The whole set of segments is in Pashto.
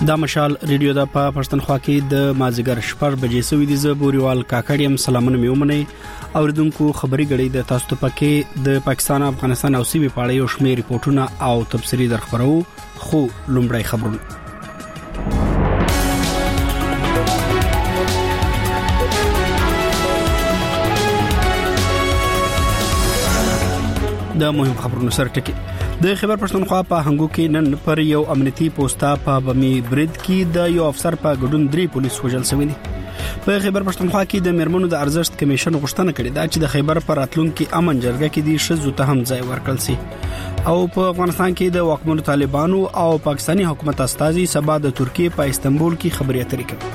دا مشال ریډیو د پښتونخوا کې د مازیګر شپږ بجې سوي دي. زه بوريوال کاکړیم سلامونه میومنه اوریدونکو خبري غړي د تاسو ته پکې د پاکستان افغانستان او سیمې په اړه یو شمېر ریپورتونه او تفصیلي درخبرو. خو لومړی خبرونه د مهم خبرونو سره ټکی. د خیبر پښتونخوا په هنګو کې نن پر یو امنیتي پوسټا په بمی برید کې د یو افسر په ګډون 3 پولیس وژل شوي دي. په خیبر پښتونخوا کې د میرمنو د ارزښت کمیشن غوښتنه کړې ده چې د خیبر پر راتلونکو امن جرګه کې د شذو ته هم ځای ورکړل شي. او په افغانستان کې د واکمنو طالبانو او پاکستاني حکومت استازي سبا د ترکیه په استنبول کې خبري اترې کوي.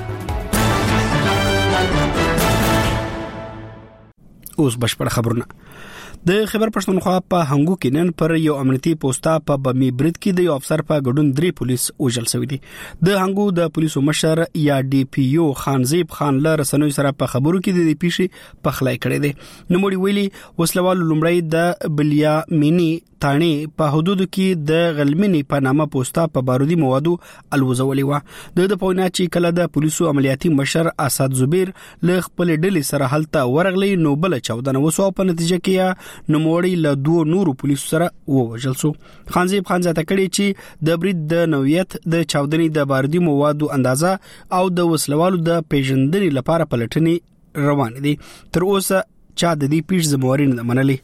اوس بشپړ خبرونه. د خیبر پښتونخوا په هنګو کې نن پر یو امنیتي پوسټا په بمی برید کې د یو افسر په ګډون 3 پولیس وژل شوي دي. د هنګو د پولیسو مشر یا ډي پی او خانزیب خان له رسنوي سره په خبرو کې د دې پیښې په خلای کړی دی. نوموړي ویلي وسلوال لومړی د بلیا مینی تانی په حدودو کې د غلمنی په نامه پوسټا په بارودي موادو الوزولې و. د پوینا چې کله د پولیسو عملیاتي مشر اسد زبیر له خپل ډلې سره حالت ورغلی نو بل 14 وسو په نتیجه کې نوموړي له 2 نورو پولیسو سره ووژل شو. خانزیب خان ځکه کړي چې د برید د نوعیت د چاودنې د بارودي موادو اندازه او د وسلوالو د پیژندنې لپاره پلټنې روان دي. تر اوسه چا د دې پیښې ذمہواري نه منلې.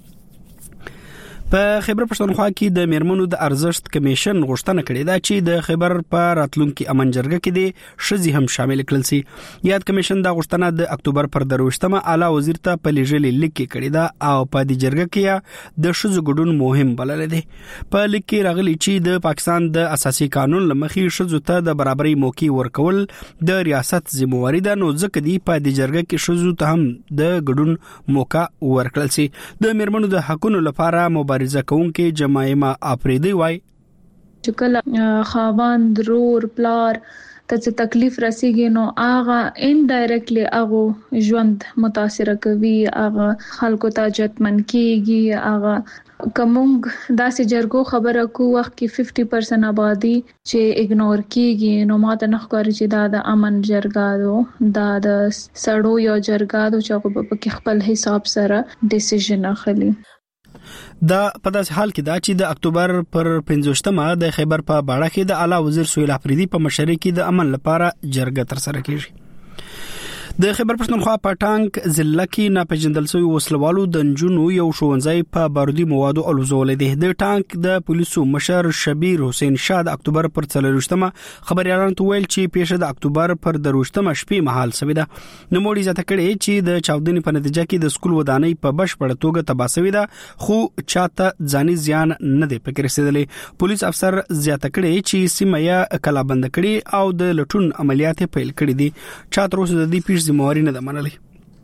په خیبر پښتونخوا کې د میرمنو د ارزښت کمیشن غوښتنه کړې ده چې د خیبر په راتلونکو امن جرګه کې د شذي هم شامل کړل شي. یاد کمیشن دا غوښتنه د اکتوبر پر 28مه اعلی وزیر ته په لیږلې لیک کې کړې ده او په دې جرګه کې د شذو ګډون مهم بلل دي. په لیک کې راغلي چې د پاکستان د اساسي قانون لمخې شذو ته د برابرۍ موقع ورکول د ریاست ذمہواری ده، نو ځکه دی په دې جرګه کې شذو ته هم د ګډون موقع ورکړل شي. د میرمنو د حقوقو لپاره مبارزه کوونکې جماعه افریدی وای چې کله خاوند رور پلار ته تکلیف رسیږي نو هغه انډایرکټلی هغه ژوند متاثر کوي، هغه خلکو ته جتمن کیږي. هغه کومنګ داسې جرګو خبره کو وخت کې 50% آبادی چې اګنور کیږي نو ماته نه ښکاري چې دا د امن جرګه دا د سړو یو جرګه چې هغه په خپل حساب سره ډیسیژن اخلي. دا په داسې حال کې دا چې د اکتوبر پر 15مه د خیبر په باړه کې د اعلی وزیر سهیل افریدی په مشرۍ کې د امن لپاره جرګه تر سره کیږي. د خیبر پښتونخوا په ټانک ضلع کې ناپېژندل شوی وسلوالو د نجونو یو ښوونځی په بارودي موادو الوزولې دي. د ټانک د پولیسو مشر شبیر حسین شاه د اکتوبر پر 24مه خبريالانو ته ویل چې پیښه د اکتوبر پر 2مه شپې مهال شوې ده. نوموړي ځکه کړي چې د چاودنې په نتیجه کې د سکول ودانۍ په بشپړه توګه تباه شوې ده، خو چاته ځاني زیان نه دی پکې رسیدلی. پولیس افسر زیاته کړي چې سیمه یې کلابند کړي او د لټون عملیات پیل کړي دي. چا تر اوسه د دې پیښې ذمہواری نه ده منلې.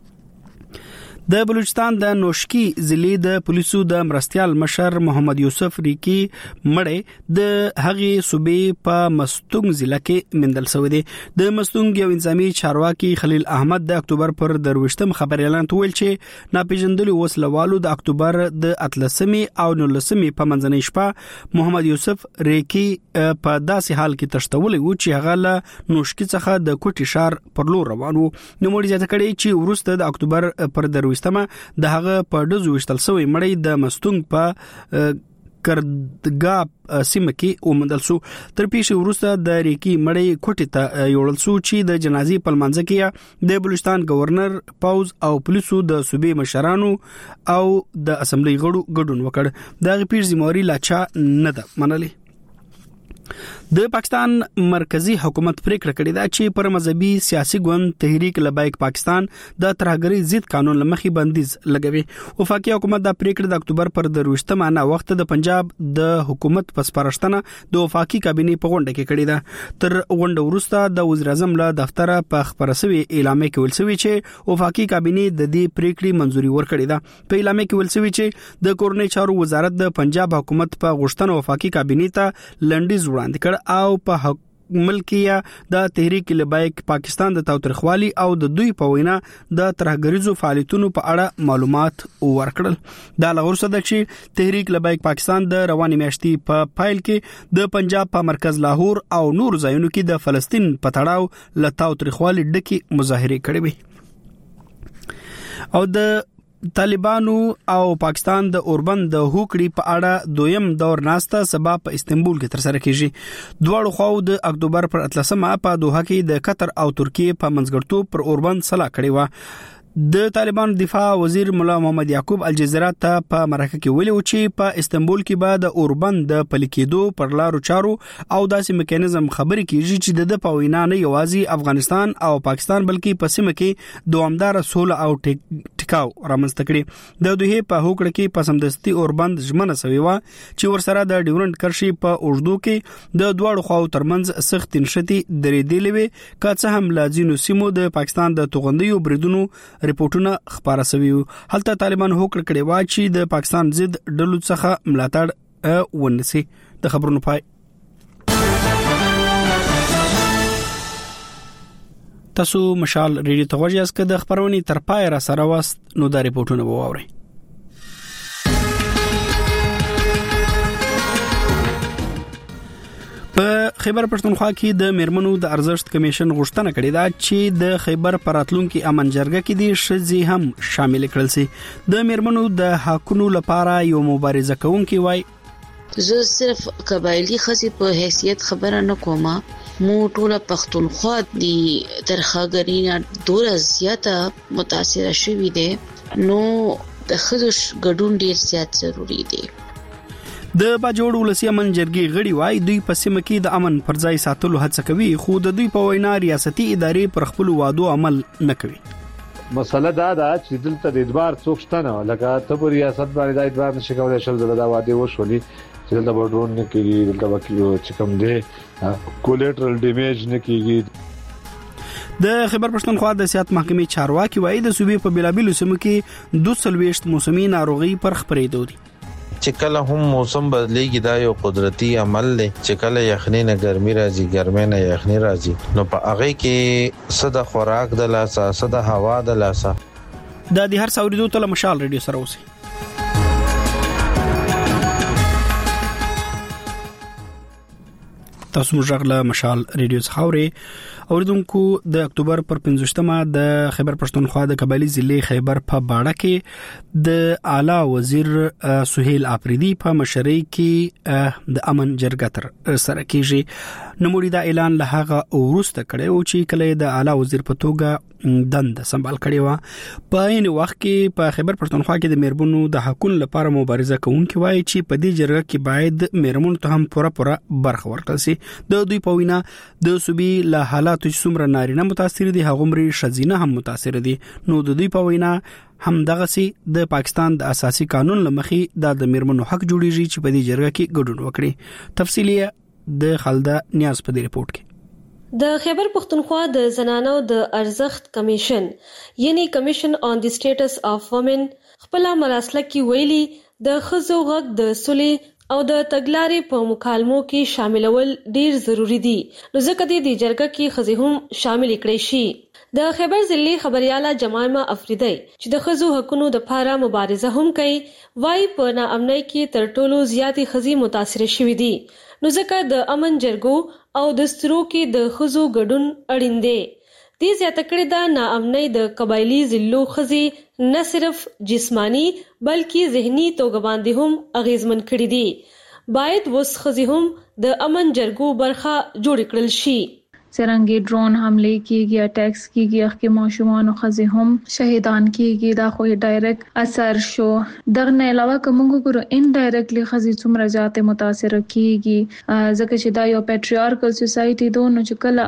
د بلوچستان د نوشکی ضلع د پولیسو د مرستيال مشر محمد یوسف ریکی مړې د هغې صوبې په مستونګ ضلع کې مندل شوی دی. د مستونګ یو انساني چارواکي خلیل احمد د اکتوبر پر 23م خبريالان ته ویل چې ناپېژندلو وسلوالو د اکتوبر د 13مې او 19مې په منځنۍ شپه محمد یوسف ریکی په داسې حال کې تشتولې و چې هغه له نوشکی څخه د کوټي شار پر لور روان و. نوموړي ځکه کړي چې ورسته د اکتوبر پر د هغه په ډزو وشتل سوی مړی د مستونګ په کردګا سیمه کې ومندل شو. تر پیښې وروسته د ریکی مړی کوټې ته یوړل شو چې د جنازې په لمانځه کې د بلوچستان گورنر پوز او پولیسو د صوبې مشرانو او د اسمبلی غړو ګډون وکړ. د پیښې ذمہواری لا چا نه ده منلې. د پاکستان مرکزی حکومت پریکړه کړې ده چې پر مذهبي سیاسي ګوند تحریک لبیک پاکستان د ترهګرۍ ضد قانون لمخې بندیز لګوي. وفاقي حکومت د پریکړه د اکتوبر پر 23مه نه وخت د پنجاب د حکومت پسپارښتنه د وفاقي کابینې په غونډه کې کړې ده. تر غونډه وروسته د وزیر اعظم له دفتر په خبرسوي اعلامیه کې ویل شوی چې وفاقي کابینې د دې پریکړې منځوري ورکړې ده. په اعلامیه کې ویل شوی چې د کورنۍ چارو وزارت د پنجاب حکومت په غوښتنه وفاقي کابینې ته لنډیز وړاندې کړ او په ملکیه د تحریک لبیک پاکستان د تاوتریخوالي او د دوی په وینا د ترهګریزو فعالیتونو په اړه معلومات ورکړل. دا لغور صدق شي تحریک لبیک پاکستان د رواني میاشتې په پایل کې د پنجاب په مرکز لاهور او نور ځایونو کې د فلسطین په تړاو له تاوتریخوالي ډکې مظاهرې کړې وي. او د طالبانو او پاکستان د اوربند د هوکړې په اړه دویم دور ناسته سبا په استنبول کې ترسره کیږي. دواړو خواو د اکتوبر پر 13 په دوحه کې د قطر او ترکیه په منځګړتوب پر اوربند صلاح کړې و. د طالبانو دفاع وزیر مولا محمد یعقوب الجزیره ته په مرکه کې ویلي چې په استنبول کې به د اوربند د پلیکېدو پر لارو چارو او داسې میکانیزم خبرې کیږي چې د پوینا نه یوازې افغانستان او پاکستان بلکې په سیمه کې دوامدار سوله او ټیکاو رامنځته کړي. د دوی په هوکړه کې په سمدستي اوربند ژمنه شوی و چې ورسره د ډیورنډ کرښې په اوږدو کې د دواړو خواو ترمنځ سخت نشتی درېدلې وي که څه هم لازینو سیمو د پاکستان د توغندیو بریدونو ریپورتونه خبره شوی. هلته طالبان هوکړه کړې و چې د پاکستان ضد ډلو څخه ملاتړ ونیسي. د خبرونو پای. تاسو مشال ریډیو ته غوږی یاست. د خبرونې تر پای را سره واست نو د ریپورتونو وواورئ. په خیبر پښتونخوا کې د میرمنو د ارزښت کمیشن غوښتنه کړې ده چې د خیبر پراتلونکو امن جرګه کې د شذې هم شامل کړل شي. د میرمنو د حقونو لپاره یو مبارزه کوونکی وای زه صرف قبایلی خزي په حیثیت خبره نه کوم. مو ټول پښتونخوا دي ترخاګرینا ډوره زیاته متاثر شوی دي نو د خزوش ګډون ډیر زیات ضروری دی. د باجوړ ولسی امن جرګې غړي وای دوی په سیمه کې د امن پر ځای ساتلو هڅه کوي خو د دوی په وینا ریاستي ادارې پر خپل وادو عمل نه کوي. مسله دا ده چې دلته د اعتبار څوک شته نه لکه ته په ریاست باندې د اعتبار نشي کولای شل زله واده وشولي چې دلته بډرون نه کیږي دلته وکیل چې کوم دی کولیټرل ډیمیج نه کیږي. د خیبر پښتونخوا د سیاحت محکمې چارواکي وای د صوبې په بلابلو سیمو کې 240 موسمي ناروغي پر خبرېدو دي. چې کله هم موسم بدلېږي دا یو قدرتي عمل دی چې کله یخني نه ګرمي راځي ګرمي نه یخني راځي نو په هغه کې صد خوراک د لاسه صد هوا د لاسه د هر ساوریدو ته مشال ریډیو سره اوسئ. تاسو موږ له مشال ریډیو څخه اورئ. اوریدونکو د اکتوبر پر 15مه د خیبر پښتونخوا د قبایلی ضلع خیبر په باړه کې د اعلی وزیر سهیل افریدی په مشرۍ کې د امن جرګه تر سره کیږي. نوموړي دا اعلان له هغه وروسته کړی او چې کله د اعلی وزیر په توګه دند سمبال کړی و. په این وخت کې په خیبر پښتونخوا کې د میرمنو د حقوقو لپاره مبارزه کوونکي وایي چې په دې جرګه کې باید میرمنو ته هم پوره برخه ورکړل شي. د دوی په وینا د صوبې له حالاتو چې څومره نارینه متاثر دي هغومره شذینه هم متاثر دي. نو د دوی په وینا هم دغه سي د پاکستان د اساسي قانون لمخې د میرمنو حق جوړیږي چې په دې جرګه کې ګډون وکړي. تفصیلی د خالده نیاز په دې رپورت کې. د خیبر پښتونخوا د زنانو د ارزښت کمیشن یعنی کمیشن آن دی سټیټس اف وومن خپل مراسله کې ویلي د ښځو غږ د سولې او د تګلارې په مکالمو کې شاملول ډیر ضروری دي نو ځکه د جرګه کې ښځې هم شامل کړي شي. د خیبر ضلع خبرياله جمایمه افریدی چې د ښځو حقوقو د لپاره مبارزه هم کوي وای په ناامنۍ کې تر ټولو زیاتې ښځې متاثر شوې دي نو ځکه د امن جرګو او د سترو کې د ښځو ګډون اړین دی. دې زیاته کړې ده ناامنۍ د قبایلی ضلعو ښځې نه صرف جسمانی بلکې ذهني توګه باندې هم اغیزمن کړي دي. باید وس ښځې هم د امن جرګو برخه جوړ کړل شي. څرنګه ډرون حمله کیږي اٹیکس کیږي اخکې ماشومان او ښځې هم شهیدان کیږي دا خو ډایرکټ اثر شو. دغه نه علاوه کوم ګورو ان ډایرکټلی ښځې څومره ذات متاثر کیږي ځکه چې دا یو پیټریارکل سوسایټي دونه چې کله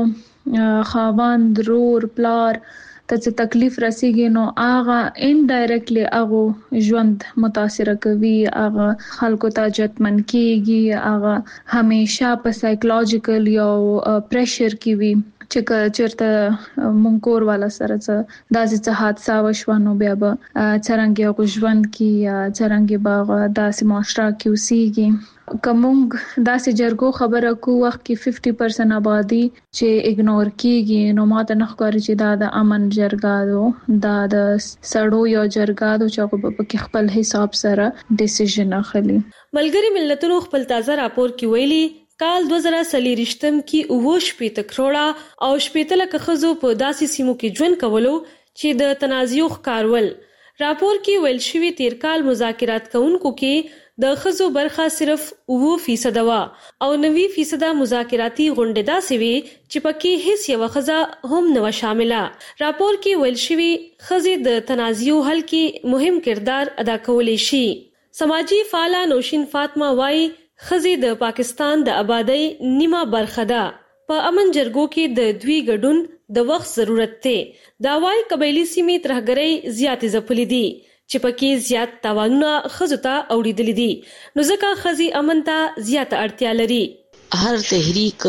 هغه خاوند رور پلار ته څه تکلیف رسیږي نو هغه ان ډایرکټلی هغه ژوند متاثر کوي هغه خلکو ته جتمن کیږي هغه همیشه په سایکولوژیکل یو پریشر کې وي چې چیرته مونکور والا سره څه داسې حادثه وشوانو بیا به څنګه غوښوند کی یا څنګه باغ داسې ماسترا کیوسیږي کومنګ داسې جرګو خبره کو وخت کې 50% آبادی چې اګنور کیږي نو ماته نه ښکاري چې دا د امن جرګادو دا د سړو یو جرګادو چې په خپل حساب سره ډیسیژن اخلي. ملګری ملتونو خپل تازه راپور کې ویلي کال 2023 کې 80 کروڑه او 80 لک خزو په داسې سیمو کې ژوند کولو چې د تنازع ښکارول. راپور کې ویل شوی تیر کال مذاکرات کوونکو کې د خزو برخه صرف 9% وا او 90% مذاکراتی غونډې داسې وي چې پکې هیڅ یو خزه هم نه شامله. راپور کې ویل شوی خزې د تنازع حل کې مهم کردار ادا کولی شي. سماجی فعال نوشین فاطمه وايي خزې د پاکستان د آبادی نیمه برخه ده. په امن جرګو کې د دوی ګډون د وخت ضرورت دی. دا وايي قبایلی سیمې ترهګرۍ زیات ځپلې دي چې پکې زیات تاوانونه خزو ته اوریدل دي نو ځکه خزي امن ته زیات اړتیا لري. هر تحریک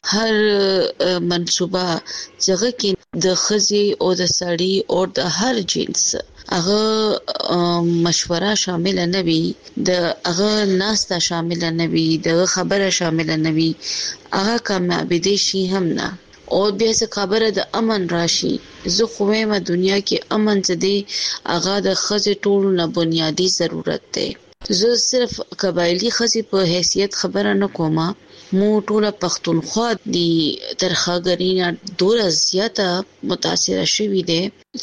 هر منصوبه ځکه کې د خزي او د سړی او د هر جنس هغه مشوره شامل نه وي د هغه ناسته شامل نه وي د خبره شامل نه وي هغه کامیاب دي شي هم نه او بیا څه خبره د امن راشي. زه خو مې دنیا کې امن څه دی هغه د خزې ټول نه بنیادی ضرورت دی. زه صرف قبایلی خزې په حیثیت خبره نه کوم مو ټول پښتونخوا دی ترخاګرینا ډور زیاته متاثر شوی دی.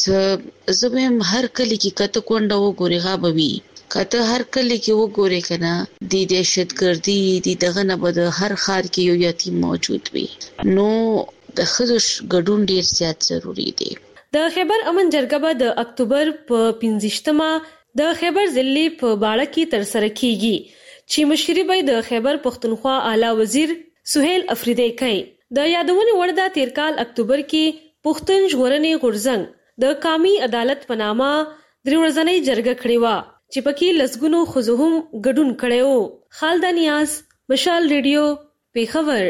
زه هم هر کلی کې کته کونډه وګورېغه بوي کته هر کلی کې وګورې کنه د دهشتګردي د دغه نه بده هر خار کې یو یتیم موجود وي نو د خزوش ګډون ډیر زیات ضروری دی. د خیبر امن جرګه به د اکتوبر په 15مه د خیبر ضلع په باړه کې تر سره کیږي چې مشري به د خیبر پښتونخوا اعلی وزیر سہیل افریدی کوي. د یادونه ورده تیر کال اکتوبر کې پښتون ژغورنې غورځنګ د قومي عدالت په نامه درې ورځنۍ جرګه کړې و چې پکې لسګونو خزو هم ګډون کړو. خالد نیاز مشال ریډیو پیښور.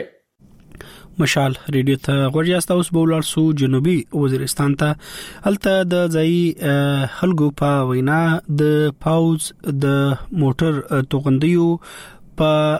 مشال ریډیو ته غوړیاست اوس بولار سو جنوبي وزیرستان ته الته د ځای خلکو په وینا د پاوز د موټر توغندیو په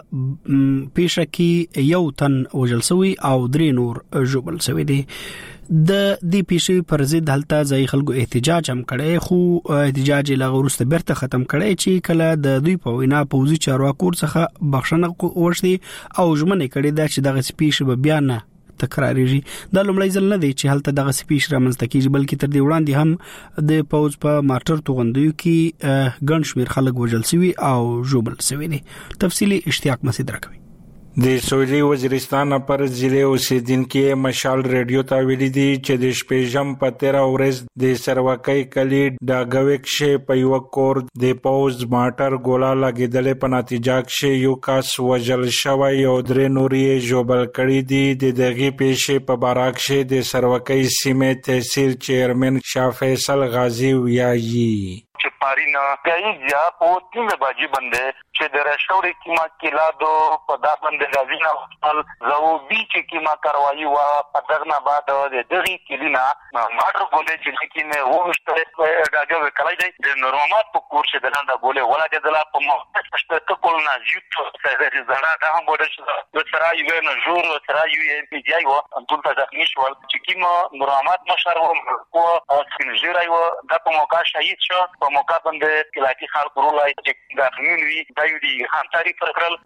پیښه کې یو تن وژل شوی او درې نور ژوبل شوی دي. د دې پیښې پر ضد هلته ځای خلکو احتجاج هم کړي خو احتجاج له وروسته بیرته ختم کړي چې کله د دوی په وینا پوزي چارواکو څخه بخښنه وشي او ژمنه کړي دا چې دغه پیښه به بیا نه تکرارېږي. دا لومړی ځل نه دی چې هلته دغه پیښه رامنځته کیږي بلکې تر دې وړاندې هم د پوز په ماټر توغندیو کې ګڼ شمېر خلک وژل شوي او ژوبل شوي دي. تفصیلی اشتیاق مسعود راکوي. د سویلي وزیرستان پر ضلع اوسیدونکو مشال ریډیو ته ویلي دي چې د شپږم په 13 ورځ د سروکۍ کلی ډاګویک شي په یو کور د پوز ماټر ګولا لګیدل په نتیجه کې یو کس وژل شوی او درې نورې ژوبل کړي دي. د دغه پیښې په باره کې د سروکۍ سیمې تحصیل چیرمن شاه فیصل غازی ویایي چې پارینا کایجا په 3 بجې باندې چې د رښتوري کیما کلادو په دا باندې غازینا خپل زو بیچ کیما کاروایی وا په دغه بعد د دغه کلینا ماټر ګولې چې کینه وښته داګه وکړای دی د نورمات په کورس د لاندې ګولې ولا د دلا په مخ څه کولنا یوټ څه زړه دا هم بده چې د سرای یو نه جوړ سرای یو پی جی او ټول ځخنی شو چې کیما نورمات مشر و کو سپینجرای و د په موقع شهید شو په موقع باندې کلاکی خلک ورولای چې داخلي وی دا یو دي هم تاریخ پرکړل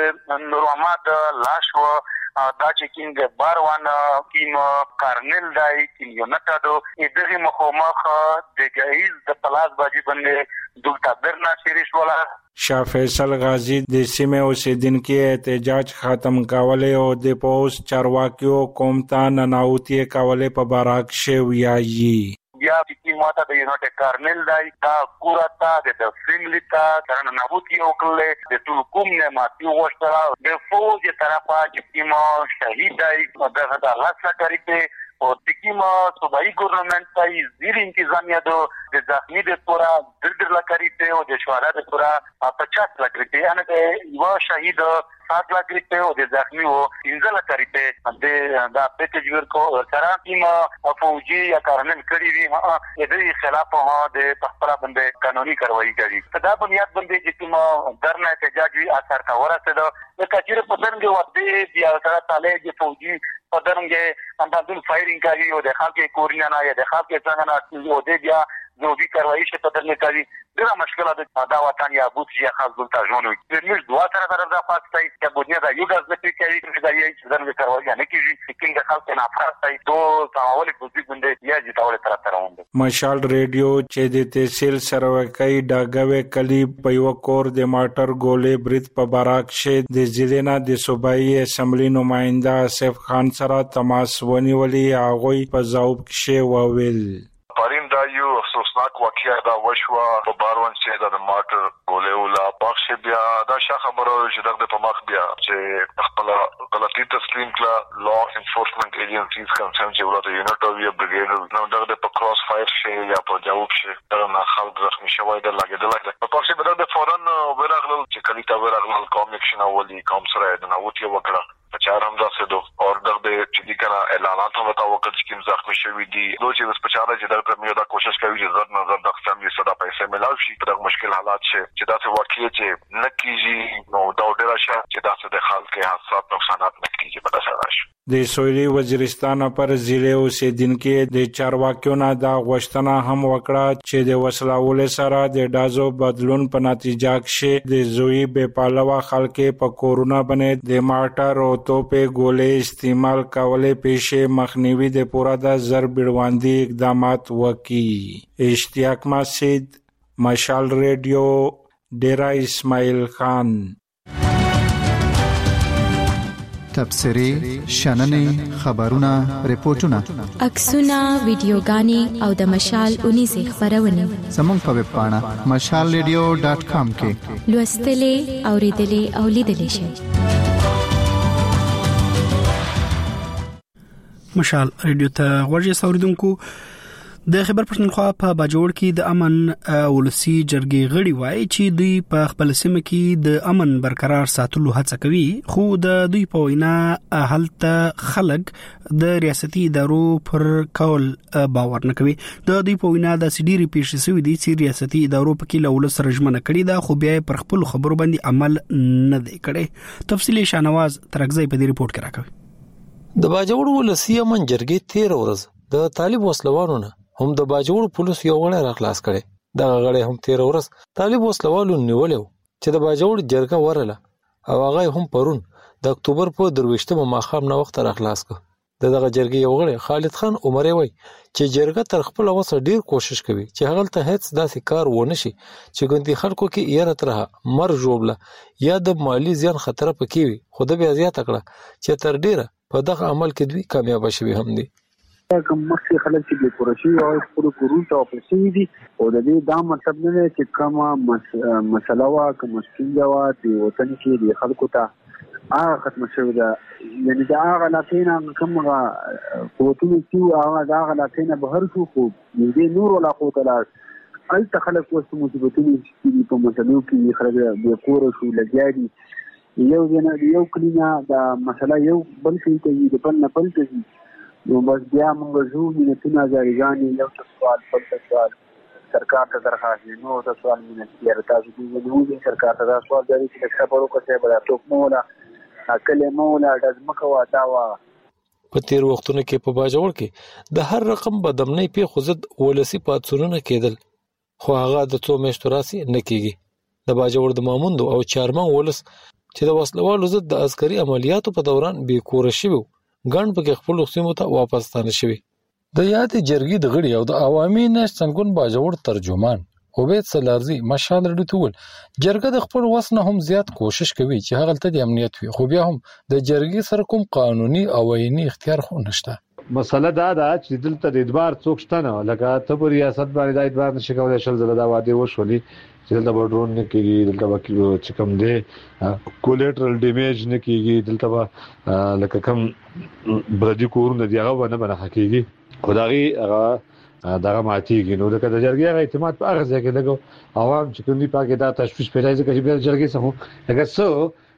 د نورمات لاش و دا چې کینګ باروان کیم کارنل دای کیم یو نټادو دغه مخومخ د جایز د پلاس باجی باندې دلته برنا شریش ولا شاه فیصل غازی د سیمه اوسیدونکو احتجاج ختم کولای او د پوس چارواکیو کوم ته نناوتی کولای په باراک شویایي. بیا چې ماته د یونټ کارنل دای دا کورتا د فیملی تا ترنه نابوتی او کله د ټول کوم نه ماتي وشتره د فوج طرفه چې ما شهید دای دغه د لاسه کړی او تکیما صوبایي ګورنمنت ته زیر انتظامیه د ځخمي د پورا در لکړی ته او د شواله د پورا 50 لکړی ته ان د یو شهید 7 लाख روپے او د زخمی او 15 लाख روپے د پیکیج ورکو سره کیما فوجي یا کارنل کړي وي د خلاف د خپل باندې قانوني کاروایی کوي دا بنیاد باندې چې کوم درنه احتجاج وی اثر کا ورسته د کچېره په دنګ وخت بیا سره تعالی د فوجي په دنګ اندازون فایرینګ کوي او د خلک کورینه نه یا د خلک څنګه نه او د بیا زوبي کاروایی شته په دنګ کوي ډیره مشکله ده دا وطن یا بوت یا خاص دلته ژوند وي موږ دوا سره درځه پاتای چې بنیاد دا یو غاز د کوي چې دا یې څنګه کاروایی نه کیږي چې د خلک نه افراستای دو سماولي بوزي باندې یا چې تاول تر روان دي مشال ریډیو چې د تحصیل سروکای ډاګوي کلی په یو کور د ماټر ګولې برید په باراک شه د ضلع د صوبایي اسمبلی نماینده اسف خان سره تماس ونیولي هغه په ځواب کې وویل پرین دا یو افسوسناک واقعیا دا وشوه په باروان چې د ماټر ګولې ولا پخش بیا دا شا خبره چې د په مخ بیا چې خپل غلطي تسلیم کړه لا انفورسمنت ایجنسیز کنسرن چې ولته یونټ او یا بریګیډ نو د په کراس فایر شي یا په جواب شي دا نه خلک زخمی شوی د لګیدل په پخش به د فورن ورغلل چې کلی تا ورغلل کومکشن اولی کوم سره د نووتی وکړه چار هم ځه دو او د چې دي کنه اعلانات هم تا وکړ چې کوم زخمی شوی دي نو چې سپیشاله چې د پرمیو دا کوشش کوي چې زړه نظر د فیملی سره پیسې ملاوي شي په مشکل حالات چې دا څه واقعي چې نکیږي نو دا ډیر شه چې دا څه د خلکو حساسیت نقصانات نکیږي په تاسو راشي د سویلي وزیرستان پر ضلع اوسیدونکو د چارواکیو نه دا غوښتنه هم وکړه چې د وسلوال سره د ډازو بدلون په نتیجه کې د زوی به پالوا خلک په کورونا باندې د ماټر او توپې ګولې استعمال کولې پیښې مخنیوي د پورا د زر بیړواندي اقدامات وکړي اشتیاق مسجد مشال ریډیو ډیرا اسماعیل خان تبصری شننې خبرونه ریپورتونه عکسونه ویډیوګانې او د مشال 19 خبرونه زموږ په ویب پاڼه mashalradio.com کې لوستلې اوریدلې او لیدلې شئ مشال ریډیو ته ورجه سوریدونکو د خبر پښتونخوا په باجوړ کې د امن ولسی جرګې غړي وایي چې دوی په خپل سیمه کې د امن برقرار ساتلو هڅه کوي خو د دوی په وینا هلته خلک د ریاستي ادارو پر کول باور نه کوي د دوی په وینا د سډيري پیښې سوي دي چې ریاستي ادارو په کې له ولس رجمنه کړي دا خو بیا پر خپل خبرو باندې عمل نه دی کړي تفصیلی شانواز ترغزی په دې ریپورت کې راکوي د باجوړ ولسی امن جرګې 13 ورځ د طالب وسلوانو نه هم د باجوړ پولیس یو غړی راخلاص کړي دا غړی هم 13 ورځ طالب وسلوالو نیولیو چې د باجوړ جرګه ورله او هغه هم پرون د اکتوبر په 23مه ماښام نو وخت راخلاص کړ دغه جرګې یو غړی خالد خان عمر وای چې جرګه تر خپل وسه ډیر کوشش کوي چې هغه ته هیڅ داسې کار ونه شي چې ګوندې خلکو کې یره ترها مر جوړله یا د مالی زیان خطر پکې وي خو د بیا زیات کړه چې تر ډیره په دغه عمل کې دوی کامیاب شوي هم دي کوم مخکې خلک چې د کورشي او خپل کورون ته اپریشن دي او د دې دا مطلب نه چې کومه مسله وا کوم ستونزه وا د وطن کې د خلکو ته هغه ختم شوی ده یعنی دا هغه لاتینا کومه قوتونه چې هغه دا هغه لاتینا بهر شو خو دې نور ولا قوت لا الته خلک وسو مثبتونه چې په مسلو کې خلک د کور شو لګیاري یو کلینا دا مسله یو بل څه کوي د بل نه بل کوي نو بس بیا موږ زو مینتونه ځایګانی یو سوال بل سوال سرکار ته درخواست نو دا سوال مینه یې تاسو دې نو سرکار ته دا سوال دی چې خبرو کوي بل ټوک مولا کله مولا د مکه واتا وا په تیر وختونو کې په باجوړ کې د هر رقم بدمنۍ په خوځد ولسی پاتسونونه کېدل خو هغه د څو میاشتو راسي نه کېږي د باجوړ د ماموند او چارمن ولس چې د وسلوالو ضد د عسکري عملیاتو په دوران بې کور شوی ګڼ په خپل سیمو ته واپس ستانه شوی د یاد جرګې د غړي او د عوامي نشڅنګون باجوړ ترجمان عبید سلارزی مشال رډو تول جرګه د خپل وس نه هم زیات کوشش کوي چې هغه ته د امنیت وي خو بیا هم د جرګې سره کوم قانوني او عیني اختیار خو نشته مسله دا چې دلته د ادبار څوک شته نه لکه ته په ریاست باندې د ادبار نشي کولای شل زله دا واده وشولي چې دلته بډرون نه کیږي دلته وکیل چې کوم دی کولیټرل ډیمیج نه کیږي دلته لکه کوم بردي کورونه دی هغه نه بنه حقيقي خدایي هغه دغه ماتيږي نو لکه د جرګې اعتماد په هغه ځای کې لګو عوام چې کوم دی پاکه دا تشویش پیدا کوي چې د جرګې سمو اگر څو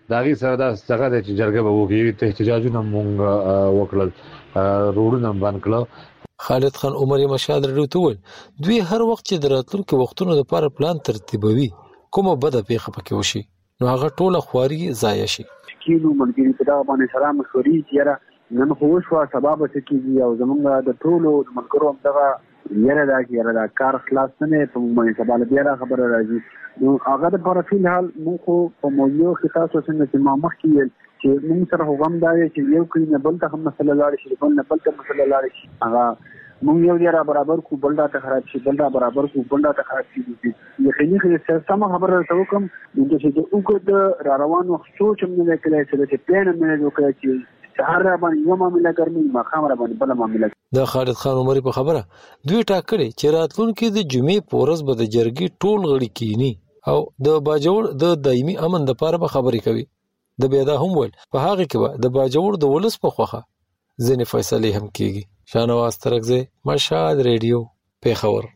داغي سره دا څنګه د جرګه به وګړي ته احتجاجونه مونږ وکړل روډونه باندې کړو. خالد خان عمر مشال رډو ته دوی هر وخت چې دراتلونکو وختونو لپاره پلان ترتیبوي کومه بده پیښه پکې وشي نو هغه ټوله خواري ضایع شي. کینو ملګری په دا باندې سلام مشوري چیرې نن خو شو سبب څه کیږي او زمونږ د ټولو ملګرو همدغه یره دا کار خلاص نه په باندې سبا له بیا خبره راځي نو هغه د پر فل حال مو خو په موضوع کې تاسو څنګه چې ما مخکې چې موږ سره هم دا چې یو کلی نه بل ته هم مسله لاړ شي بل نه بل ته مسله لاړ شي هغه موږ یو ډیر برابر کو بل دا ته خراب شي بل دا برابر کو بل دا ته خراب شي یقیني چې سم خبره تاسو کوم چې وګد را روانو سوچ هم نه کړی چې پلان نه وکړي چې سهار باندې یو معاملې ګرمي ما خامره باندې بل معاملې. دا خالد خان عمر په خبره دوی ټاکلي چې راتلونکي د جمعې پورز به د جرګي ټول غړي کینی او د باجوړ د دایمي امن د لپاره به خبرې کوي. د بيدا هم ول په هغه کې به د باجوړ د ولس په خوخه ځنې فیصله هم کیږي. شانواز ترکزه مشهد ریډیو پیښور.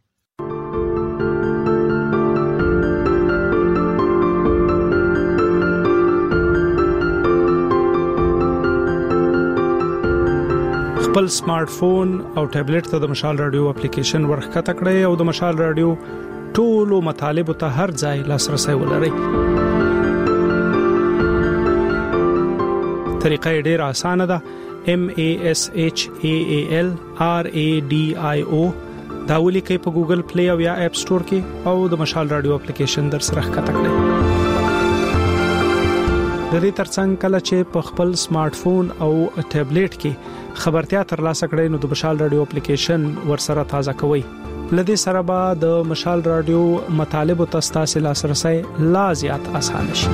خپل سمارټ فون او ټابلیټ ته د مشال رادیو اپلیکیشن ورخکته کړئ او د مشال رادیو ټولو مطالب ته هر ځای لاسرسي ولرئ. طریقه ډیره اسانه ده. MASHAAL RADIO دا ولیکئ په ګوګل پلی او یا اپ سٹور کې او د مشال رادیو اپلیکیشن در سره ښکته کړئ. د دې ترڅنګ کله چې په خپل سمارټ فون او ټابلیټ کې خبرتیا ترلاسه کړئ نو د مشال رادیو اپلیکیشن ورسره تازه کوئ. لدې سره به د مشال رادیو مطالب او تاسو لاسرسي لا زیات آسان شي.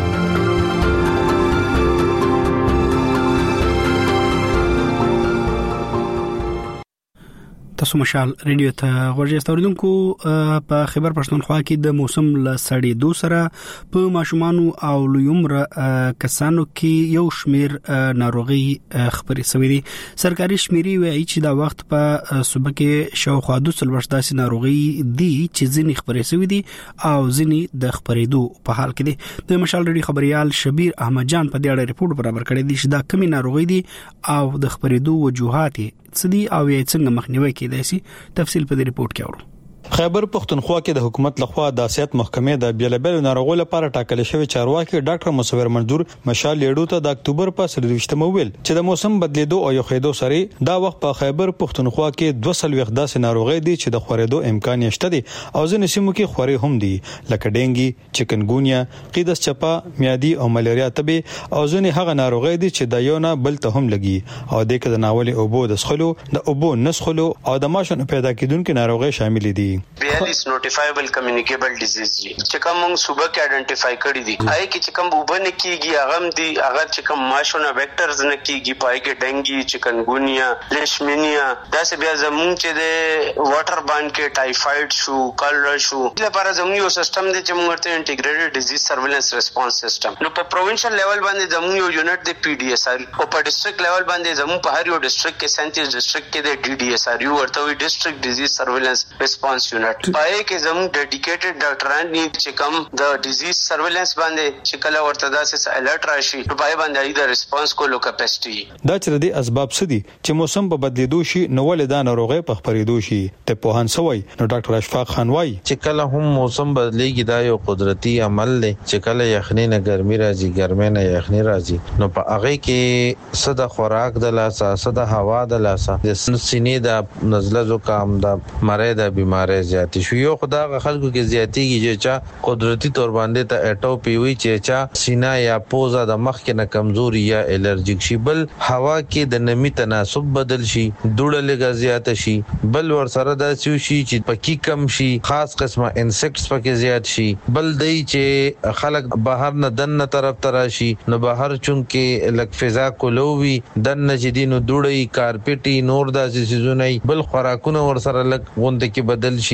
تاسو مشال ریډیو ته ورځي ستوریدونکو په خبر پښتونخوا کې د موسم له سړېدو سره په ماشومان او لویمر کسانو کې یو شمیر ناروغي خبري شوې دي. سرکاري شمیرې وایي چې دا وخت په صوبه کې شاوخوا 200 داسې ناروغي دي چې ځینې خبري شوې دي او ځینې د خبرېدو په حال کې دي. د مشال ریډیو خبريال شبیر احمد جان په دې اړه ریپورت برابر کړی دی چې دا کمی ناروغي دي او د خبرېدو وجوهات سدي او یې څنګه مخنیوي کېدای شي. تفصیل په دې ریپورت کې اورو. خیبر پښتونخوا کې د حکومت لخوا د صحت محکمې د بیلابل ناروغیو لپاره ټاکل شوی چارواکي ډاکټر مصور منظور مشال لیډو ته د اکتوبر په 23 ویل چې د موسم بدلیدو او یخېدو سره دا وخت په خیبر پښتونخوا کې 200 داسې ناروغي دي چې د خورېدو امکان شته دي او ځینې سیمو کې خوري هم دي لکه ډینګي، چکنګونیا، قیدس چپا، میادي او ملیریا تبه او ځینې هغه ناروغي دي چې د یو نه بل ته هم لګي او د کده ناولي اوبو د سخلو د اوبو نسخلو او د ماشون پیدا کیدونکو ناروغي شامل دي. 42 نوټیفایبل کمیونیکیبل ډیزیز دي چې کوم موږ صوبه کې آئیډنټیفای کړی دي. آی کې چې کوم وبنه کیږي هغه دي هغه چې کوم ماشونه ویکټرز نه کیږي پای کې ډنګي، چکنګونیا، لیشمینیا داسې بیا زموږ چې د واټر باند کې ټایفاید شو، کالرا شو لپاره زموږ یو سیستم دی چې موږ ورته انټیګریټډ ډیزیز سرویلنس ریسپانس سیستم. نو په پروینشل لیول باندې زموږ یو یونټ دی PDSR او په ډیسټریکټ لیول باندې زموږ په هر یو ډیسټریکټ کې 37 ډیسټریکټ کې د DDSR یو ورته وي ډیسټریکټ ډیزیز سرویلنس ریسپانس یونټ. پای کې زموږ ډیډیکیټډ ډاکټران دي چې کوم د ډیزیز سرویلنس باندې چې کله ورته داسې الرټ راشي په پای باندې د ریسپانس کولو کیپاسټي. دا چې د اسباب سدي چې موسم په بدلیدو شي نو ولدا ناروغي په خبرېدو شي ته پوهان سوي. نو ډاکټر اشفاق خان وايي چې کله هم موسم بدلېږي دا یو قدرتي عمل دی چې کله یخني نه ګرمي راځي ګرمي نه یخني راځي نو په هغه کې صد خوراک د لاسه صد هوا د لاسه د سینې د نزله زکام د مړې د بيمارۍ زیات شو. یو خدای خلکو کې زیاتیږي چې چا قدرتي تور باندې ته اټوپي وي چې چا سینا یا پوزا د مخ کې نه کمزوري یا الرجیک شي بل هوا کې د نمی تناسب بدل شي دوړه لګا زیات شي بل ور سره د سیو شي چې پکی کم شي خاص قسمه انسیکټس پکې زیات شي بل دی چې خلک بهر نه دنه طرف تراشي نو بهر چون کې لک فضا کولوي دنه جدينو دوړې کارپټي نور داسې سيزونه بل خوراکونه ور سره لک غوند کې بدل شي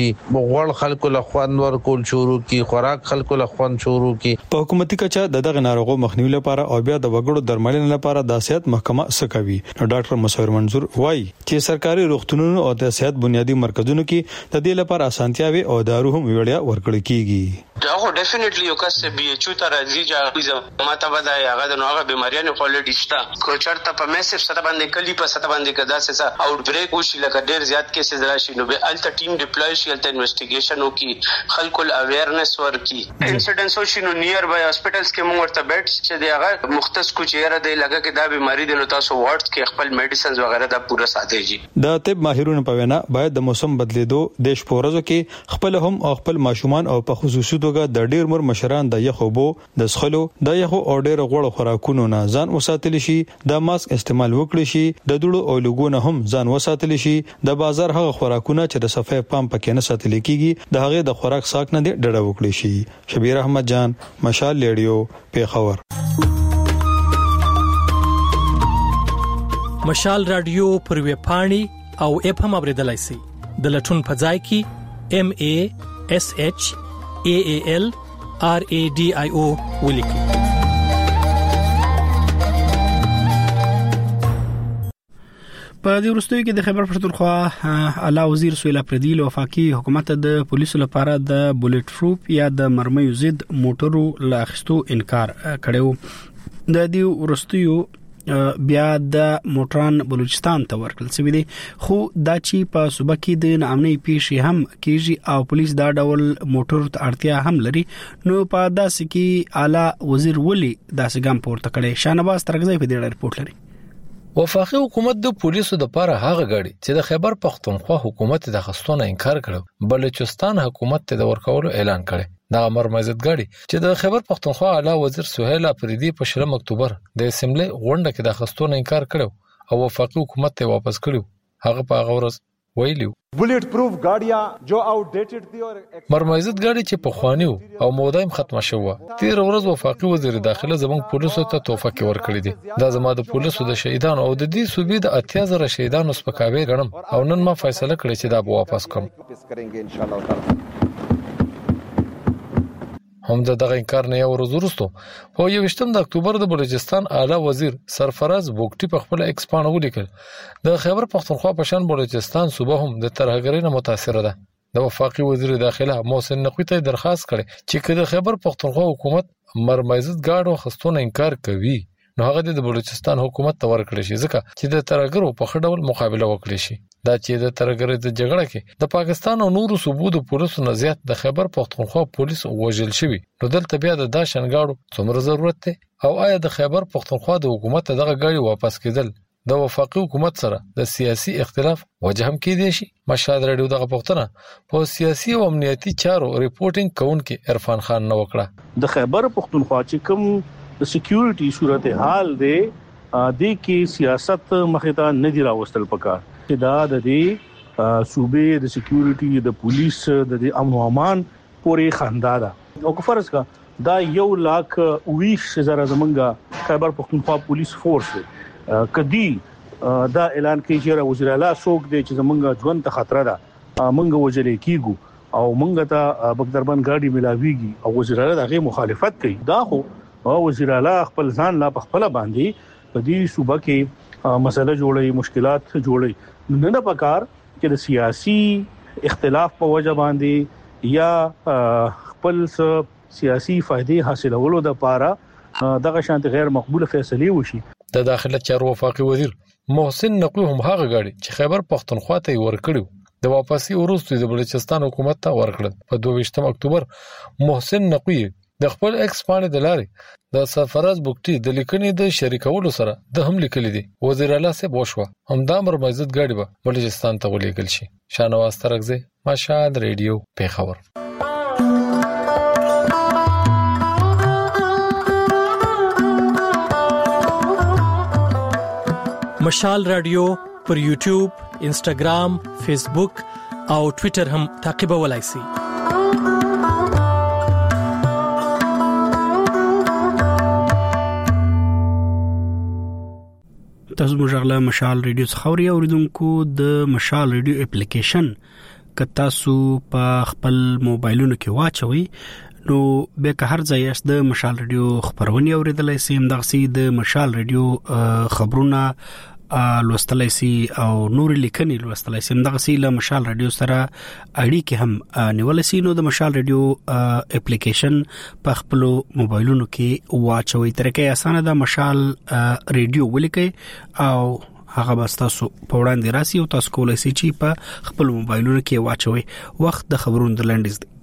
شي غوړ خلکو له خوان ورکول شروع کی خوراک خلکو له خوان شروع کی. په حکومتي کچا دغه ناروغو مخنیوي لپاره او بیا د وګړو درملنې لپاره د صحت محکمه سکوي. ډاکټر مصور منظور وایي چې سرکاري روغتونونو او د صحت بنیادی مرکزونو کې د دې لپاره اسانتیاوي او دارو هم وړیا ورکړل کیږي. دا خو ډیفینټلی یو کس بي ایچ او ته راځي چې ماته بدای هغه د نوغه بیماریانو کوالټی شته کو چرته په میسیف سره باندې کلی په سره باندې کدا څه اوټ بریک وشي لکه ډیر زیات کیسز راشي نو به الته ټیم ډیپلوي شي الته انویسټیګیشن وکي خلکو اویرنس ورکي انسیډنس وشي نو نیر بای هاسپټلز کې موږ ورته بیډز چې دی هغه مختص کو چیرې دی لکه کې دا بیماری د نو تاسو وارډز کې خپل میډیسنز وغیرہ دا پوره ساتي جی. د طب ماهرونو په وینا باید د موسم بدلیدو د شپورزو کې خپل هم او خپل ماشومان او په خصوصي توګه د ډیر مر مشران د یخوبو د سخلو د یخو او ډیر غوړ خوراکونو نه ځان وساتل شي د ماسک استعمال وکړي شي د دوړو او لګونه هم ځان وساتل شي د بازار هغه خوراکونه چې د صفای پام پکې نه ساتل کیږي د هغه د خوراک ساک نه ډډه وکړي شي. شبیر احمد جان مشال ریډیو پیښور. مشال رادیو پر ویب پاڼي او اپ هم اوریدلای شئ د لټون په ځای کې MASHAALRADIO ولیکئ. په دې وروستیو کې د خیبر پښتونخوا اعلی وزیر سهیل اپریدي له وفاقي حکومت د پولیسو لپاره د بولټ پروف یا د مرمیو ضد موټرو لا اخیستو انکار کړو. د دې وروستیو بیا د موټران بلوچستان ته ورکړل شوی دی خو دا چې په صوبه کې د نامنۍ پیښې هم کیږي او پولیس دا ډول موټر ته اړتیا هم لري نو په داسې کې اعلی وزیر ولی داسې ګام پورته کړي. شانواز ترغزی په دې رپورت لري. وفاقي حکومت د پولیسو د لپاره هغه غړي چې د خیبر پښتونخوا حکومت د خستونه انکار کړو بلوچستان حکومت ته د ورکولو اعلان کړي. دا مرمزت غړي چې د خیبر پښتونخوا اعلی وزیر سهیل اپریدي په 10 اکتوبر د اسمبلی غونډه کې د خستونه انکار کړو او وفاقي حکومت ته واپس کړو. هغه په هغه ورځ ویلو bulletproof गाड़ियां जो आउटडेटेड थी और مرمزت गाड़ी چې په خوانیو او مودایم ختمه شوه. تیر ورځ وفاقي وزیر داخله زموږ پولیسو ته توفه کې ورکړي دي. دا زما د پولیسو د شهیدانو او د دې صوبې د 80,000 شهیدانو سپکاوي غنم او نن ما فیصله کړې چې دا به واپس کوم. هم دغه انکار نه یو ورځ وروسته په 21 اکتوبر د بلوچستان اعلی وزیر سرفراز بوګټي په خپل ایکس پاڼه ولیکل د خیبر پښتونخوا په شان بلوچستان صوبه هم د ترهګرۍ نه متاثر ده. د وفاقي وزیر داخله محسن نقوی ته درخواست کړي چې کله خیبر پښتونخوا حکومت مرمزت گاډو خستونه انکار کوي نو هغه د بلوچستان حکومت ته ورکړي شي ځکه چې د ترهګرو په خډول مقابله وکړي شي. دا چې د ترهګرۍ د جګړه کې د پاکستان او نورو صوبو د پولیسو نه زیات د خیبر پښتونخوا پولیس وژل شوی نو دلته بیا د داشنګاړو څومره ضرورت دی او آیا د خیبر پښتونخوا د حکومت دغه غاړي واپس کېدل د وفاقي حکومت سره د سیاسي اختلاف وجه هم کېدی شي. مشهد رادیو دغه پښتنه په سیاسي او امنیتي چارو ریپورټینګ کوونکې عرفان خان نو وکړه. د خیبر پښتونخوا چې کوم د سکیورټي صورتحال دی د کې سیاست مخه ته نه دی راوستل پکار چې دا د دې صوبې د سکیورټي د پولیس د امن او امان پورې خندا ده او کو فرض کا دا 1,20,000 زمونږه خیبر پښتونخوا پولیس فورس دی کدی دا اعلان کوي چې وزیر اعلی څوک دی چې زمونږه ژوند ته خطر ده مونږ وجلې کیګو او مونږ ته بګدربان گاډي ملاويږي او وزیر اعلی دغه مخالفت کوي. دا خو وزیر اعلی خپل ځان لا خپل باندې په دې صوبه کې مسله جوړي مشکلات جوړي نه پکار چې د سیاسي اختلاف په وجه باندې یا خپل سیاسي فائدې حاصلولو د لپاره دغه شانت غیر مقبول فیصله وشي. د داخله چارو وفاقي وزیر محسن نقوی هم هغه غاړي چې خیبر پښتونخوا ته ورکړو د واپسی وروسته د بلوچستان حکومت ته ورکړل. په 22 اکتوبر محسن نقوی د خپل ایکس پاڼې د لارې د سرفراز بوګټي د لیکنې د شریکولو سره د هم لیکل دي وزیر اعلی صاحب وشو همدا مرمزت غاډي به بلوچستان ته ولېګل شي. شانواز ترغزی مشهد ریډیو پیښور. مشال رادیو پر یوټیوب، انسټاګرام، فیسبوک او ټوئیټر هم تعقیبولای شئ. تاسو موږ غلا مشال ریډیو څخه اوریدونکو د مشال ریډیو اپلیکیشن کتا سو په خپل موبایلونو کې واچوي نو به که هر ځای است د مشال رادیو خبرونه اوریدلای سي د مشال رادیو خبرونه لوستلای سي او نور لیکنې لوستلای سي دغه سي له مشال رادیو سره اړیکې هم نیول سي نو د مشال رادیو اپلیکیشن په خپل موبایلونو کې واچوي طریقې اسانه ده مشال رادیو ولیکي او هغه تاسو په وړاندې راسي او تاسو کولای شئ چې په خپل موبایلونو کې واچوي وخت د خبرونو د لنډیز دی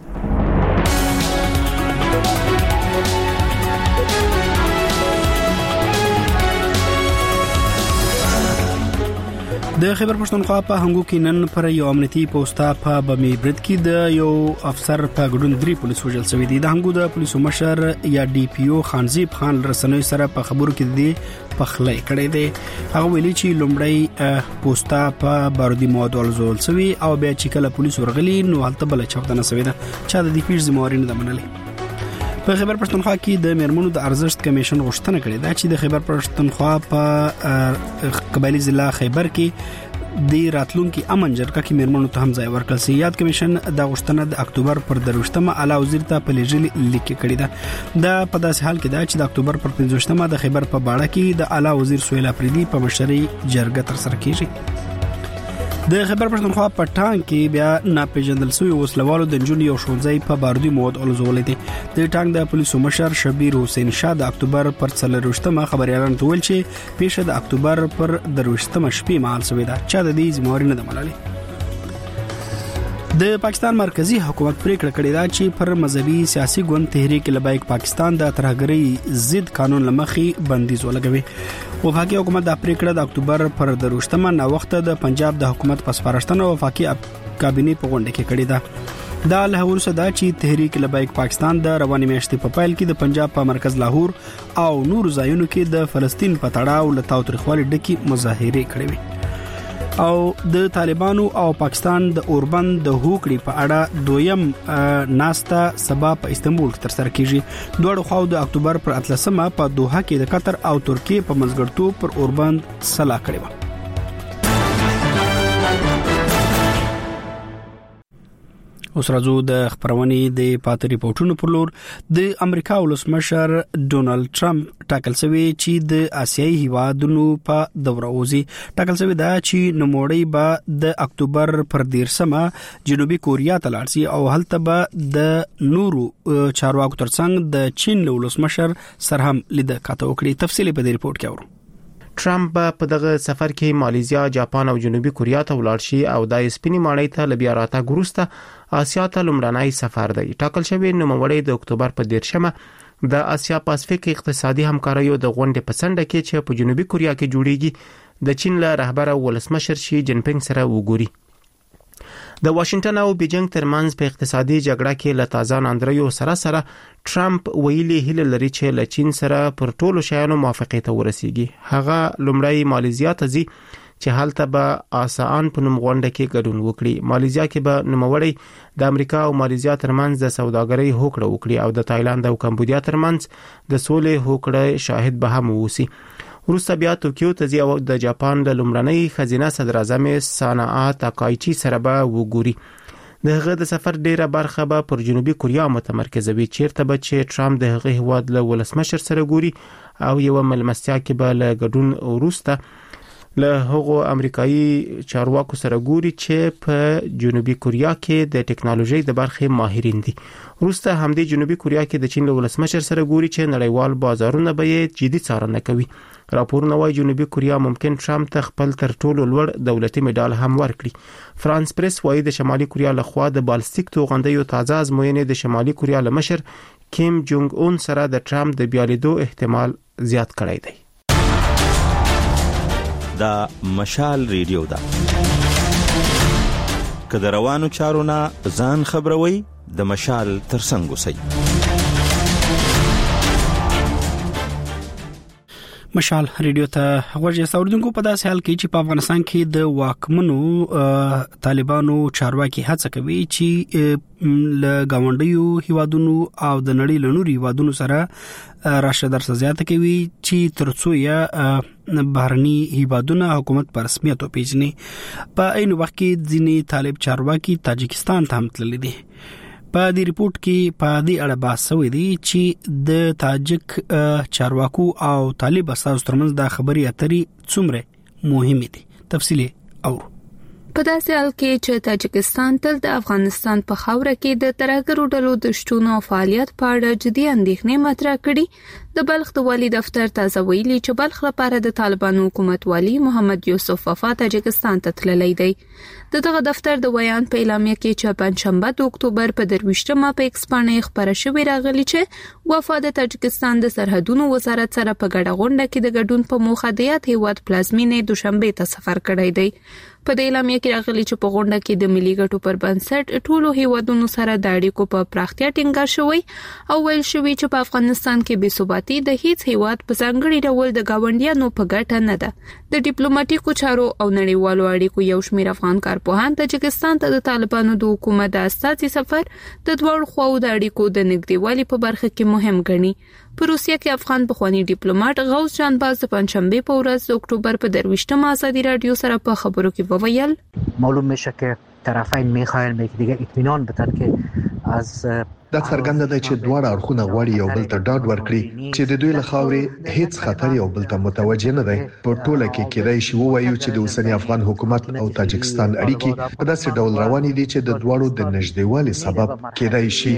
د خیبر پښتونخوا په هنګو کې نن پر یو امنیتي پوسټا په بمی برید کې د یو افسر په ګډون 3 پولیس وژل شوی دي د هنګو د پولیسو مشر یا ډي پی او خانزیب خان رسنوي سره په خبرو کې دي په خلای کړي دي هغه ویلي چې لومړی پوسټا په بارودي مواد ولزول شوی او بیا چې کله پولیس ورغلي نو هلته بل چاودنه شوی ده چې د دې پیښې ذمہواري نه منلې په خیبر پښتونخوا کې د میرمنو د ارزښت کمیشن غوښتنه کړې ده چې د خیبر پښتونخوا په قبایلی ضلع خیبر کې د راتلونکو امن جرګه کې میرمنو ته هم ځای ورکړل شي یاد کمیشن د غوښتنه د اکتوبر پر 23مه اعلی وزیر ته په لېږلي لیک کړی ده دا په داسې حال کې ده چې د اکتوبر پر 15مه د خیبر په باړه کې د اعلی وزیر سهیل افریدي په مشرۍ جرګه تر سره کیږي د خیبر پښتونخوا په ټانګ کې بیا ناپېژندل شوی وسلوالو د جون یو شونځي په بارودي مواد اولزولې دي د ټانګ د پولیسو مشر شبیر حسین شاه د اکتوبر پر 23مه خبريالانو ته ویل چې پیښه د اکتوبر پر 23مه شپې مهال شوې ده چې د دې ذمہواري نه منلې د پاکستان مرکزی حکومت پریکړه کړې ده چې پر مذهبي سیاسي ګوند تحریک لبیک پاکستان د ترهګرۍ ضد قانون لمخې بندیز ولګوي وفاقي حکومت د پریکړه د اکتوبر پر 23مه نا وخت د پنجاب د حکومت پسپارښتنه وفاقي کابینه په غونډه کې کړې ده دا له ورسره دا چې تحریک لبیک پاکستان د رواني میاشتې په پایل کې د پنجاب په مرکز لاهور او نور ځایونو کې د فلسطین په تړاو له تاوتریخوالي ډکې مظاهره کړې وي او د طالبانو او پاکستان د اوربند د هوکړې په اړه دویم ناستا سبا په استنبول کې تر سره کیږي دوه خو د اکتوبر پر 13مه په دوحه کې د قطر او ترکیه په منځګړتوب پر اوربند صلاح کړې و اوس راځو د خبرونې د پاتې ریپورتونو پر لور د امریکا ولسمشر ډونالد ټرمپ ټاکل شوی چې د آسیایي هیوادونو په دوره وزي ټاکل شوی دا چې نوموړی به د اکتوبر پر 13مه جنوبي کوریا ته لاړ شي او هلته به د نورو چارواکو ترڅنګ د چین ولسمشر سره هم لیدل کاته وکړي تفصیلی په دې ریپورت کې اورو ټرمپ په دغه سفر کې مالیزیا، جاپان او جنوبي کوریا ته ولاړ شي او د سپینی ماڼۍ ته لبیا راته ګروسته آسیا ته لومړنی سفر دی ټاکل شوی نوموړی د اکتوبر په 13مه د آسیا پاسفیک اقتصادي همکاریو د غونډې په څنډه کې چې په جنوبي کوریا کې جوړیږي د چین له رهبر ولسمشر شي جین پینګ سره وګوري د واشنگټن او بیجینګ ترمنځ په اقتصادي جګړه کې له تازه ناندریو سره ټرمپ ویلي هیله لري چې له چین سره پر ټولو شیانو موافقه ته ورسیږي هغه لومړی مالیزیا ته ځي چې هلته به آسان په نوم غونډه کې ګډون وکړي مالیزیا کې به نوموړی د امریکا او مالیزیا ترمنځ د سوداګرۍ هوکړه وکړي او د تایلند او کمبودیا ترمنځ د سولې هوکړه شاهد به هم ووسی وروسته بیا توکیو ته ځي او د جاپان د لومړنۍ خزینه صدر اعظم ساناآ تاکایچی سره به وګوري دغه د سفر ډیره برخه به پر جنوبي کوریا متمرکزوي چیرته به چې ټرمپ د هغه هواد له ولسمشر سره ګوري او یو ملمستیا کې به له ګډون وروسته له هغو امریکایي چارواکو سره ګوري چې په جنوبي کوریا کې د ټکنالوژي د برخې ماهرین دي وروسته همدې جنوبي کوریا کې د چین له ولسمشر سره ګوري چې نړیوال بازارونه به جدي څارنه کوي راپورونه وايي جنوبي کوریا ممکن ټرمپ ته خپل تر ټولو لوړ دولتي مډال هم ورکړي فرانس پریس وايي د شمالي کوریا لخوا د بالستیک توغندیو تازه ازموینې د شمالي کوریا له مشر کیم جونګ اون سره د ټرمپ د بیالیدو احتمال زیات کړی دی دا مشال ریډیو دا کله روانو چارونه ځان خبروي د مشال ترڅنګ وسی مشال ریډیو ته ورجه سوردونکو په داسې حال کې چې په افغانستان کې د واکمنو طالبانو چارواکي هڅه کوي چې له گاونډیو هیوادونو او د نړۍ له نورو هیوادونو سره راشه درسه زیاته کوي چې ترڅو یا بهرني هیوادونه حکومت پر رسمیت پیژني. په عین وخت کې ځینې طالب چارواکي تاجکستان ته هم تللي دي. په دې ریپورت کې په دې اړه بحث شوی دی چې د تاجک چارواکو او طالب اساس ترمنځ د خبري اترې څومره مهمه دي. تفصیلی او په داسې حال کې چې تاجکستان تل د افغانستان په خاوره کې د ترهګرو ډلو د شتون او فعالیت په اړه جدي اندېښنې مطرح کړي. د بلخ د والي دفتر تازه ویلي چې بلخ لپاره د طالبانو حکومت والی محمد یوسف وفا تاجکستان ته تللی دی. دغه دفتر د بیان په اعلامیه کې چې پنځشنبه د اکتوبر په 23مه په ایکس باندې خبره شوې راغلی چې وفا د تاجکستان د سرحدونو وزارت سره په ګډه غونډه کې د ګډون په موخه د یاد هیواد پلازمینې دوشنبه ته سفر کړی دی. په دې اعلامیه کې راغلی چې په غونډه کې د ملي ګټو پر بنسټ ټولو هیوادونو سره د اړیکو په پراختیا ټینګار شوی او ویل شوی چې په افغانستان کې بې ثباتي د هیڅ هیواد په ځانګړي ډول د گاونډیانو په ګټه نه ده. د ډیپلوماټیکو چارو او نړیوالو اړیکو یو شمېر افغان کارپوهان تاجکستان ته د طالبانو د حکومت د اساسي سفر د دوړ خواو د اړیکو د نږدېوالي په برخه کې مهم ګڼي. په روسیه کې افغان پخوانی ډیپلوماټ غوث جانباز د پنځشنبه په ورځ د اکتوبر په 23مه ازادي رادیو سره په خبرو کې وویل معلوم میشه که طرفین میخواین به دیگه اطمینان بدن که از دا څرګنده ده چې دواړه اړخونه غواړي یو بل ته ډاډ ورکړي چې د دوی له خاورې هیڅ خطر یو بل ته متوجه نه دی. په ټوله کې کېدای شي ووایو چې د اوسنی افغان حکومت او تاجکستان اړیکې په داسې ډول روانې دي چې د دواړو د نږدېوالي سبب کېدای شي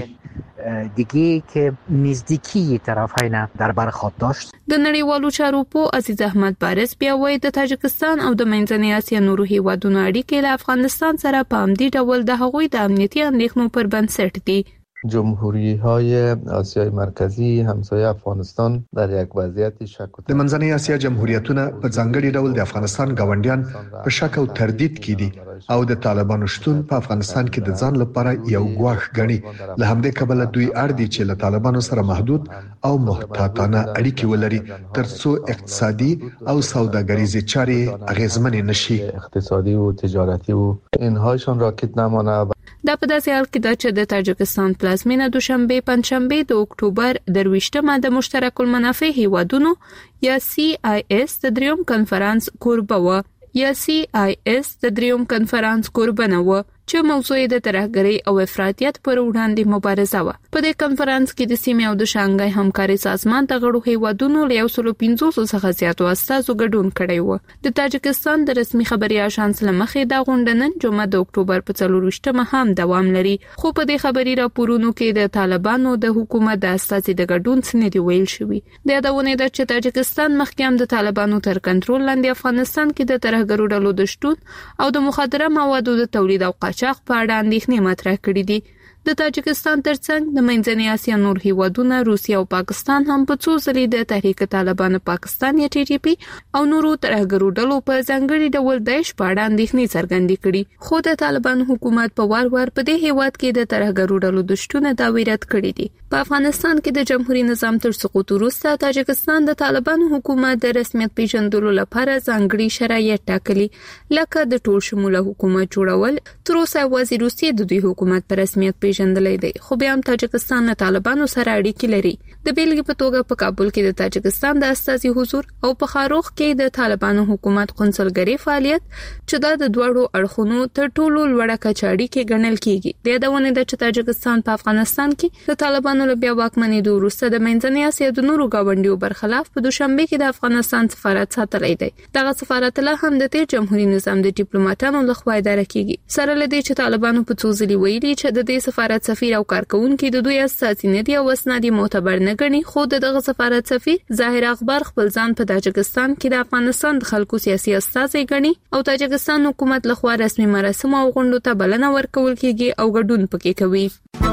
دیگه که نزدیکی طرفین در بر خود داشت. د نړیوالو چارو په عزیز احمد بارس بیا وایي د تاجکستان او د منځنۍ اسیا نورو هیوادونو اړیکې له افغانستان سره په همدې ډول د هغوی د امنیتي اندېښنو پر بنسټ دي. جمهوری‌های آسیای مرکزی همسایه افغانستان در یک وضعیت شک و د منځنۍ اسیا جمهوریتونه په ځانګړي ډول د افغانستان گاونډیان په شک او تردید کې دي او د طالبانو شتون په افغانستان کې د ځان لپاره یو ګواښ ګڼي. له همدې کبله دوی اړ دي چې له طالبانو سره محدود او محتاطانه اړیکې ولري ترڅو اقتصادي او سوداګریزي چارې اغیزمنې نشي. اقتصادي او تجارتي او اینهایشان راکد نمانه. دا په داسې حال کې ده چې د تاجکستان پلازمینه دوشنبه پنځشنبه د اکتوبر 23مه د مشترک المنافع هیوادونو یا CIS د دریوم کنفرانس کوربه و یا CIS د دریوم کنفرانس کوربه نه و چې موضوع د ترهګرۍ او افراطیت پر وړاندې مبارزه و. په دې کنفرانس کې د سیمې او د شانګهای همکاري سازمان د غړو هیوادونو له 150 څخه زیاتو استازو ګډون کړی و. د تاجکستان د رسمي خبري اژانس لمخې دا غونډه نن جمعه د اکتوبر په 24مه هم دوام لري. خو په دې خبري راپورونو کې د طالبانو د حکومت د اساسي د ګډون څخه دی ویل شوی. د یادونه ده چې تاجکستان مخکې هم د طالبانو تر کنټرول لاندې افغانستان کې د ترهګرو ډلو د شتون او د مخدره موادو د تولید او قاچاق په اړه اندېښنې مطرح کړې دي. د تاجکستان ترڅنګ د منځنۍ اسیا نور هیوادونه روسیا او پاکستان هم په څو ځلې د تحریک طالبان پاکستان یا TTP او نورو ترهګرو ډلو په ځانګړي ډول داعش په اړه اندېښنې څرګندې کړي. خو د طالبان حکومت په وار وار په دې هیواد کې د ترهګرو ډلو د شتون دعوی رد کړې دي. په افغانستان کې د جمهوریت نظام تر سقوط وروسته تاجکستان د طالبان حکومت د رسمیت پیژندلو لپاره ځانګړي شرایط ټاکلي لکه د ټول شموله حکومت جوړول. تر اوسه یوازې روسیې د دوی حکومت په رسمیت پیژندلې دی خو بیا هم تاجکستان له طالبانو سره اړیکې لري. د بیلګې په توګه په کابل کې د تاجکستان د استازي حضور او په خاروخ کې د طالبانو حکومت قونسلګری فعالیت چې د دوړو اړخونو تر ټولو لوړه کچه اړیکې ګڼل کیږي. د یادونه ده چې تاجکستان په افغانستان کې د طالبانو له بیا واکمنۍ وروسته د منځنۍ اسیا د نورو گاونډیو برخلاف په دوشنبه کې د افغانستان سفارت ساتلی دی. دغه سفارت لا هم د تیر جمهوریت نظام د ډیپلوماټانو لخوا اداره کیږي. سره لدی چې طالبانو په څو ځلې ویلي چې د دې سفارت سفیر او کارکونکو د دوی اساسي نه دي او اسنادي معتبر نه ګڼي. خو دغه سفارت سفیر ظاهر اخبار خپل ځان په تاجکستان کې د افغانستان د خلکو سیاسي استازي ګڼي او تاجکستان حکومت لخوا رسمي مراسم او غونډو ته بلنه ورکول کیږي او ګډون پکې کوي.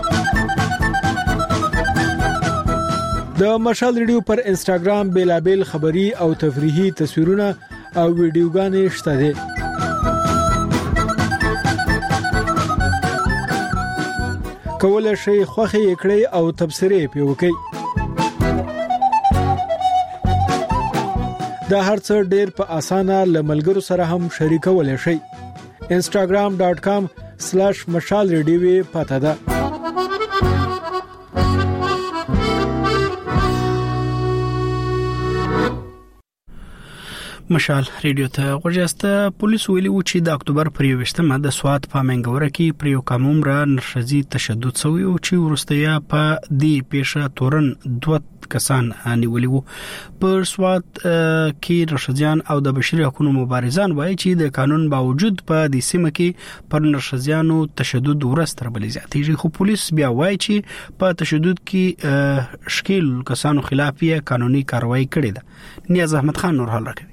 د مشال ریډیو پر انستګرام بیلابل خبری او تفریحي تصویرونه او ویډیوګانې شته دي. کولای شئ خوښي کړئ او تبصرې پې وکړئ. دا هرڅه ډېر په اسانه لملګرو سره هم شریکولای شئ. instagram.com/mashalradio پته ده. مشال ریډیو ته ورجسته پولیس ویلي و چې د اکتوبر پر 21مه د سوات په منګوره کې پر یو قانون را نرښځي تشدد شوی او چې ورستیا په دې پیښه تورن دوه کسان نیولي وو. پر سوات کې نرښځيان او د بشري حقوقو مبارزان وایي چې د قانون باوجود په دې سیمه کې پر نرښځيانو تشدد ورستر بلې زیاتېږي، خو پولیس بیا وایي چې په تشدد کې شکیل کسانو خلاف یې قانوني کاروایی کړې ده. نیاز احمد خان نور حال راکوي.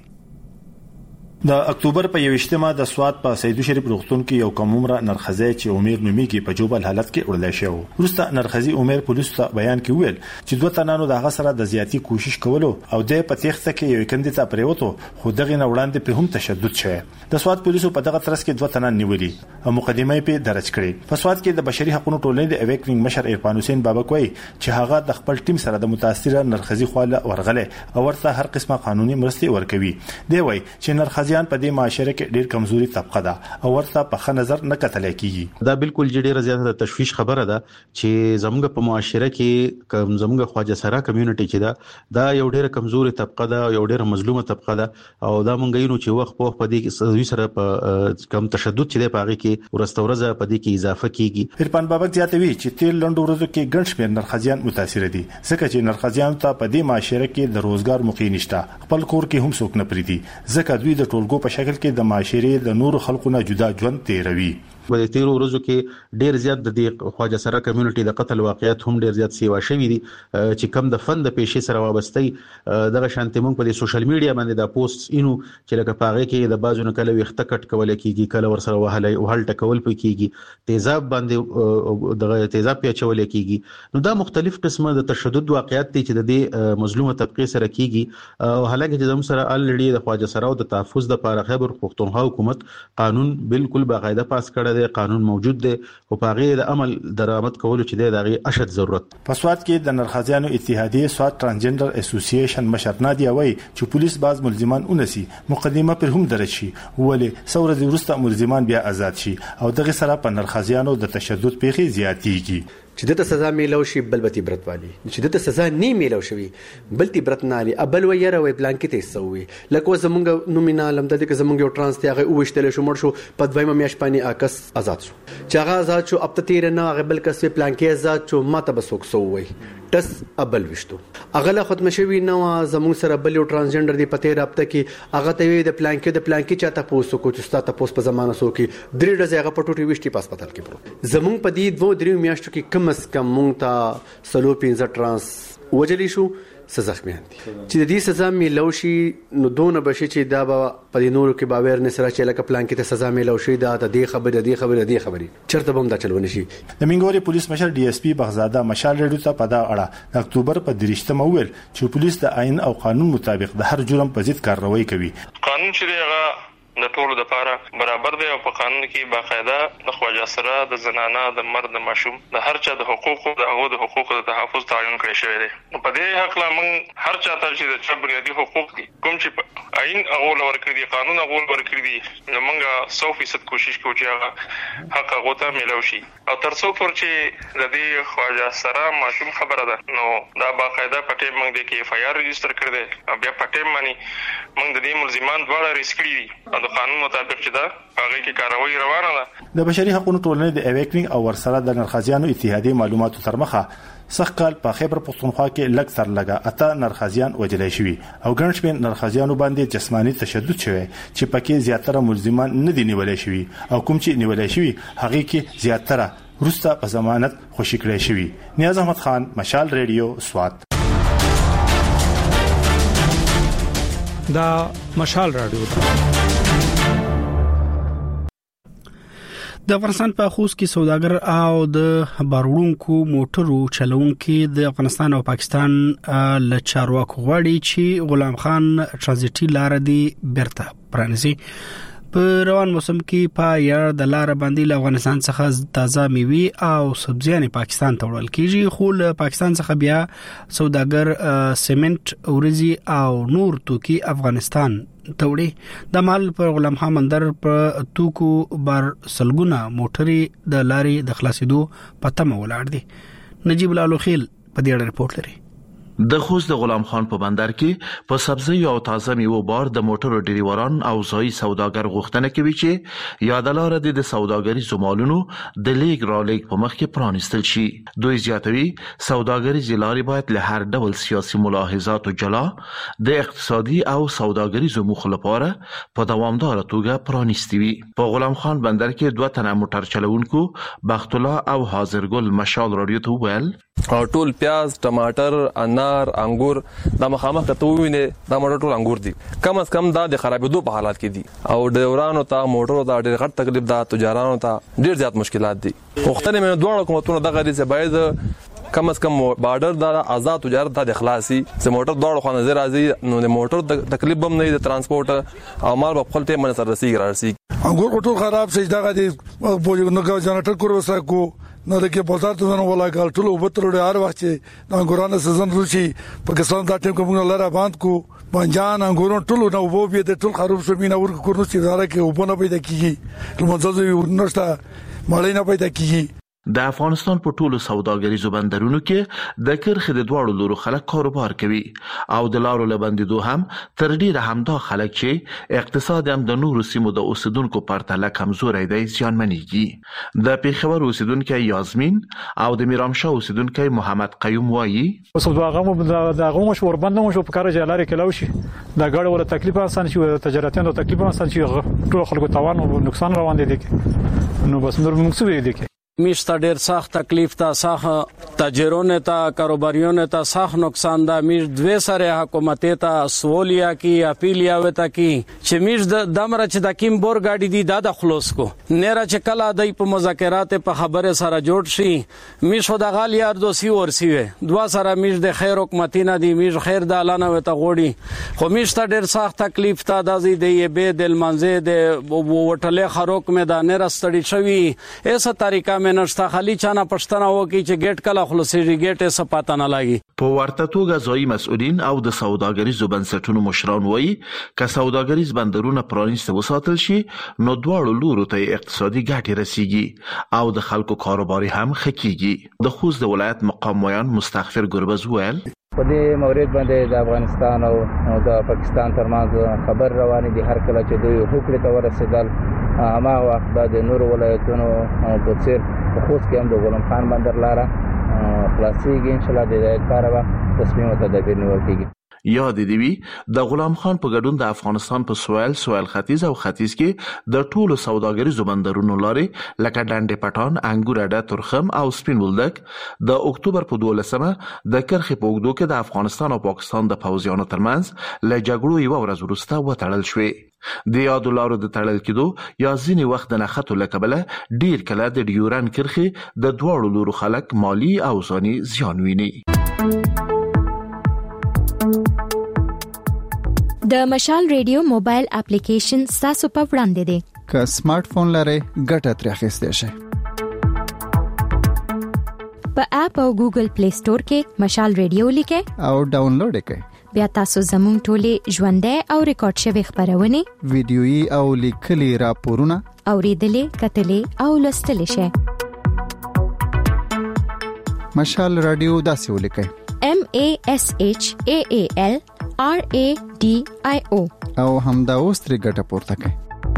د اکتوبر په 21مه د سوات په سیدو شریف روغتون کې یو کومره نرخزی چې عمر نومیږي په جوبل حالت کې وړل شو. ورسته نرخزی عمر پولیس ته بیان کې ویل چې دوه تنانو دغه سره د زیاتی کوشش کولو او د پتیخته کې یو کندې ته پریوتو، خو دغه نه وړاندې په هم تشدد شوه. د سوات پولیسو په دغه ترڅ کې دوه تنان نیولي او مقدمه په درج کړې. په سوات کې د بشري حقوقو ټولنې د اویکنګ مشر عرفان حسین بابک وایي چې هغه د خپل ټیم سره د متاثره نرخزی خواله ورغله او ورته هر قسمه قانوني مرستې ورکوي. دی وایي چې نرخزیان په دې معاشره کې ډېر کمزوري طبقه ده او ورته په ښه نظر نه کتل کیږي. دا بالکل ډېر زیاته د تشویش خبره ده چې زموږ په معاشره کې زموږ خواجه سره کمیونټي چې دا یو ډېر کمزوري طبقه ده، یو ډېر مظلومه طبقه ده او دا مونږ یو چې وخت په دې کې سره په کم تشدد چې د پاغي کې ورستورزه په دې کې اضافه کیږي. عرفان بابک زیاتوي چې تیر لنډو ورځو کې ګڼ شمېر نرخزیان متاثر دي، ځکه چې نرخزیان ته په دې معاشره کې د روزګار موقع نشته، خپل کور کې هم څوک نه پریدي، ځکه دوی د ټولګو په شکل کې د معاشري د نور خلکو نه جدا ژوند تیروي. په تیرو ورځو کې ډیر زیات د دې خواجه سره کمیونټي د قتل واقعیت هم ډیر زیات سیوا شوی دي چې کم د فن د پیښې سره وابستې دغه شانتي مونږ په سوشل میډیا باندې دا پوسټ اینو چې لکه پاغه کې د بازو نه کله وخت کټ کول کیږي، کله ورسره وهلې او هل ټکول پې کیږي، تیزاب باندې دغه تیزاب پیچول کیږي. نو دا مختلف قسمه د تشدد واقعیت دي چې د دې مظلومه طبقه سره کیږي او حالانکه چې زموږ سره الریډي د خواجه سره او د تحفظ د لپاره خیبر پختونخوا حکومت قانون بالکل باقاعده پاس کړی، قانون موجود دی او په غیر عمل درآمد کولو چې دغه اشد ضرورت. په سوات کې د نرخزیانو اتحادیه سوات ترانسجندر اسوسییشن مشر نادیا وایي چې پولیس باز ملزمان اونسي مقدمه پر هم درج شي، ولې څورځ ورسته ملزمان بیا آزاد شي او دغه سره په نرخزیانو د تشدد پیښې زیاتېږي. چې دته سزا میلو شي بل به عبرت والی، چې دته سزا نه میلو شوی بل عبرت نه لري، ابل ویره وی پلان کې تیسو وي. لکه زمونږ نومینال هم د دې زمونږ یو ترانس ته هغه وشتل شو مړ شو په دویمه میاش باندې آکس آزاد شو، چې هغه آزاد شو اب ته تیر نه هغه بل کس پلان کې آزاد شو ماته بسوک سو وي ټس ابل وشتو هغه لا ختم شوی نو زمونږ سره بل یو ترانسجندر دی پته رابطه کې هغه ته د پلان کې چاته پوسو کو چې ستا پوس په زمانه سو کې درې ډزه هغه پټوټي وشتي پاسپتال کې پرو زمونږ په دې دوه درې میاشتو کې کم از کم مونږ ته سلو 15 ترانس وجلی شو زخمیان دي چې د دې سزا میلو شي نو دونه بشي چې دا په دې نورو کې باور نه سره چې لکه پلان کې ته سزا میلو شي دا د دې خبرې چرته بم دا چلونه شي. د منګوري پولیس مشر ډي اس پی بغزاده مشال ریډیو ته په دا اړه د اکتوبر په 23مه ویل چې پولیس د آئین او قانون مطابق د هر جرم په ضد کارروایی کوي. قانون چې هغه د ټولو لپاره برابر دی او په قانون کې باقاعده د خواجه سره د زنانه د مرد د ماشوم د هر چا د حقوقو د حقوقو د تحفظ تعین کړی شوی دی. په دې حق لا موږ هر چا ته چې د چا بنیادي حقوق دي کوم چې آئین هغه ورکړي دي قانون هغه ورکړي دي نو موږ 100% کوشش کوو چې هغه حق هغه ته ملو شي او تر څو پر چې د دې خواجه سره ماشوم خبره ده نو دا باقاعده پټه موږ د کې اف آی آر رجستر کړی دی او بیا پټه مانی موږ د دې ملزمان دواړه ریسکړي دي د قانون مطابق چې دا هغه کې کاروایی روانه ده. د بشري حقوقو ټولنې د اویکنګ او ورسره د نرخزیانو اتحادیه معلوماتو تر مخه سخت کال په خیبر پختونخوا کې لږ تر لږه اته نرخزیان وجلای شوي او ګڼ شمېر نرخزیانو باندې جسماني تشدد شوی چې پکې زیاتره ملزمان نه دي نیولای شوي او کوم چې نیولای شوي هغه کې زیاتره روسته په ضمانت خوشی کړی شوی. نیاز احمد خان مشال ریډیو سوات. دا مشال رادیو د افغانستان په خوست کې سوداګر او د باروړونکو موټرو چلوونکو د افغانستان او پاکستان له چارواکو غواړي چې غلام خان ترانزیټي لار دی برته پرانیزي. په روان موسم کې په یار د لار باندې له افغانستان څخه تازه میوي او سبزیان پاکستان ته وړل کیږي، خو له پاکستان څخه بیا سوداګر سیمنټ، ورزي او نور توکي افغانستان توړي. د مال پر غلام خان بندر پر توکو بار سلګونه موټرې د لارې د خلاصېدو پته مولار دي. نجیب لالو خیل په دې اړه رپورټ لري. د خوست د غلام خان په بندر کې په سبزی او تازه میوه بار د موټرو ډریوران او ځای سوداګر غوښتنه کوي چې یادلاره د سوداګري زمالونو د لیګ را لیګ په مخ کې پرانیستل شي. دوی زیاتوي سوداګري زلاري باید له هر ډول سیاسي ملاحظات او جلا د اقتصادي او سوداګري زموخ لپاره په دوامدار توګه پرانیستي وي. په غلام خان بندر کې 2 تنه موټر چلوونکو بخت الله او حاضرګل مشال رادیو ته ویل او ټول پیاز ټماټر انار انګور د مخامخ ته ویني دا موټر ټول انګور دي کم از کم دا د خرابېدو په حالات کې دي او ډیورانو ته موټرو ته ډېر غټ تکلیف ده تجارانو ته ډېر زیات مشکلات دي. وختونه مې دوه حکومتونو د غریزه باید کم از کم بارډر د آزاد تجارت د اخلاصي چې موټر دوه خو نظر راځي نو د موټر تکلیف هم نه د ترانسپورت او مال په خپل ټیم باندې سره رسیږي. انګور ټول خراب شي دا غدي نو جنریټر کور وسکو نو د کې بازار ته نو ولا کال ټول وبترو هر وخت د انګورانو سيزن روشي پاکستان دا ټیم کوم لاره باند کو بنجان انګورون ټول نو وو به د ټول خراب شو مینه ورکو کورنو چې زاره کې وبونه پیدا کیږي لمنځه نشته مړی نه پیدا کیږي. د افغانستان په ټولو سوداګریزو بندرونو کې د کرخې د دواړو لورو خلک کاروبار کوي او د لارو لبندیدو هم تر ډیره همدا خلک چې اقتصاد هم د نورو سیمو د اوسیدونکو پرتله کمزوري دی زیانمنېږي. د پیښور اوسیدونکو یاسمین او د میرامشاه اوسیدونکو محمد قیوم وایي اوس دغه مشور بند مشو په کار جلاري کلاو شي د غاړه ور تکلیف آسان شي تجارتیانو تکلیف آسان شي ټول خلکو توان او نقصان روان دي نو بس نور موږ څه دي میشته ډیر سخت تکلیف ته سخت تاجرونه ته کاروباریونه ته سخت نقصان ده. میش دوه سره حکومت ته سوالیا کی اپیلیا وتا کی چې میش د دمره چې د کیم بور گاډي دی د خلاص کو نه را چې کلا دای په مذاکرات په خبره سره جوړ شي میش د غال یار دوسی ورسی وي دوا سره میش د خیر حکومتینه دی میش خیر د اعلان وتا غوړي خو میش ته ډیر سخت تکلیف ته د زی دی به دل منځه د وټله خروک میدان راستړی شوی ایسه طریقه مې نشته خالي چانه پښتنه وکي چې ګټ کله خلاصيږي ګټه سپاته نه لګي. په ورته توګه ځای مسؤلین او د سوداګریزو بنسټونو مشران وایي ک سوداګریز بندرونه پرانیسته وساتل شي نو دواړو لورو ته اقتصادي ګټه رسیږي او د خلکو کاروباري هم خکېږي. د خوست د ولایت مقام ویان مستغفر ګربز ویل په دې مورید باندې د افغانستان او د پاکستان ترمنځ خبر روانه دي هر کله چې دوی حکومت ته ورسېدل اما وخت د نور ولایتونو په څیر په خوست کې هم د غلام خان بندر لاره خلاصيږي ان شاء الله د کار به تصمیم او تدابیر نیول کیږي. یاد دی وی د غلام خان په ګډون د افغانستان په سویل ختیځ او ختیځ کې د ټولو سوداګریزو بندرونو لارې لکه ډنډ پټان انګور اډه ترخم او سپین بولدک د اکتوبر په 12مه د کرخې په اوږدو کې د افغانستان او پاکستان د پوځیانو ترمنځ له جګړو یو ورځ وروسته وتړل شوې. د یادو لارو د تړل کېدو یا ځینې وخت د نښتو له کبله ډیر کله د ډیورن کرخې د دواړو لورو خلک مالی او ځاني زیان ویني. د مشال ریډیو موبایل اپلیکیشن تاسو په وړاندې دی. که سمارټ فون لرئ ګټه ترې اخیستئ شئ. په اپ او ګوګل پلی سٹور کې مشال ریډیو لیکئ او ډاونلوډ کړئ. بیا تاسو زموږ ټولې ژوندۍ او ریکارډ شوی خبرونه ویډیويي او لیکلي راپورونه اوریدلې کتلې او لوستلې شئ. مشال رادیو داسې ولیکئ MASHAAL RADIO او همدا اوس ترې ګټه پورته کړئ.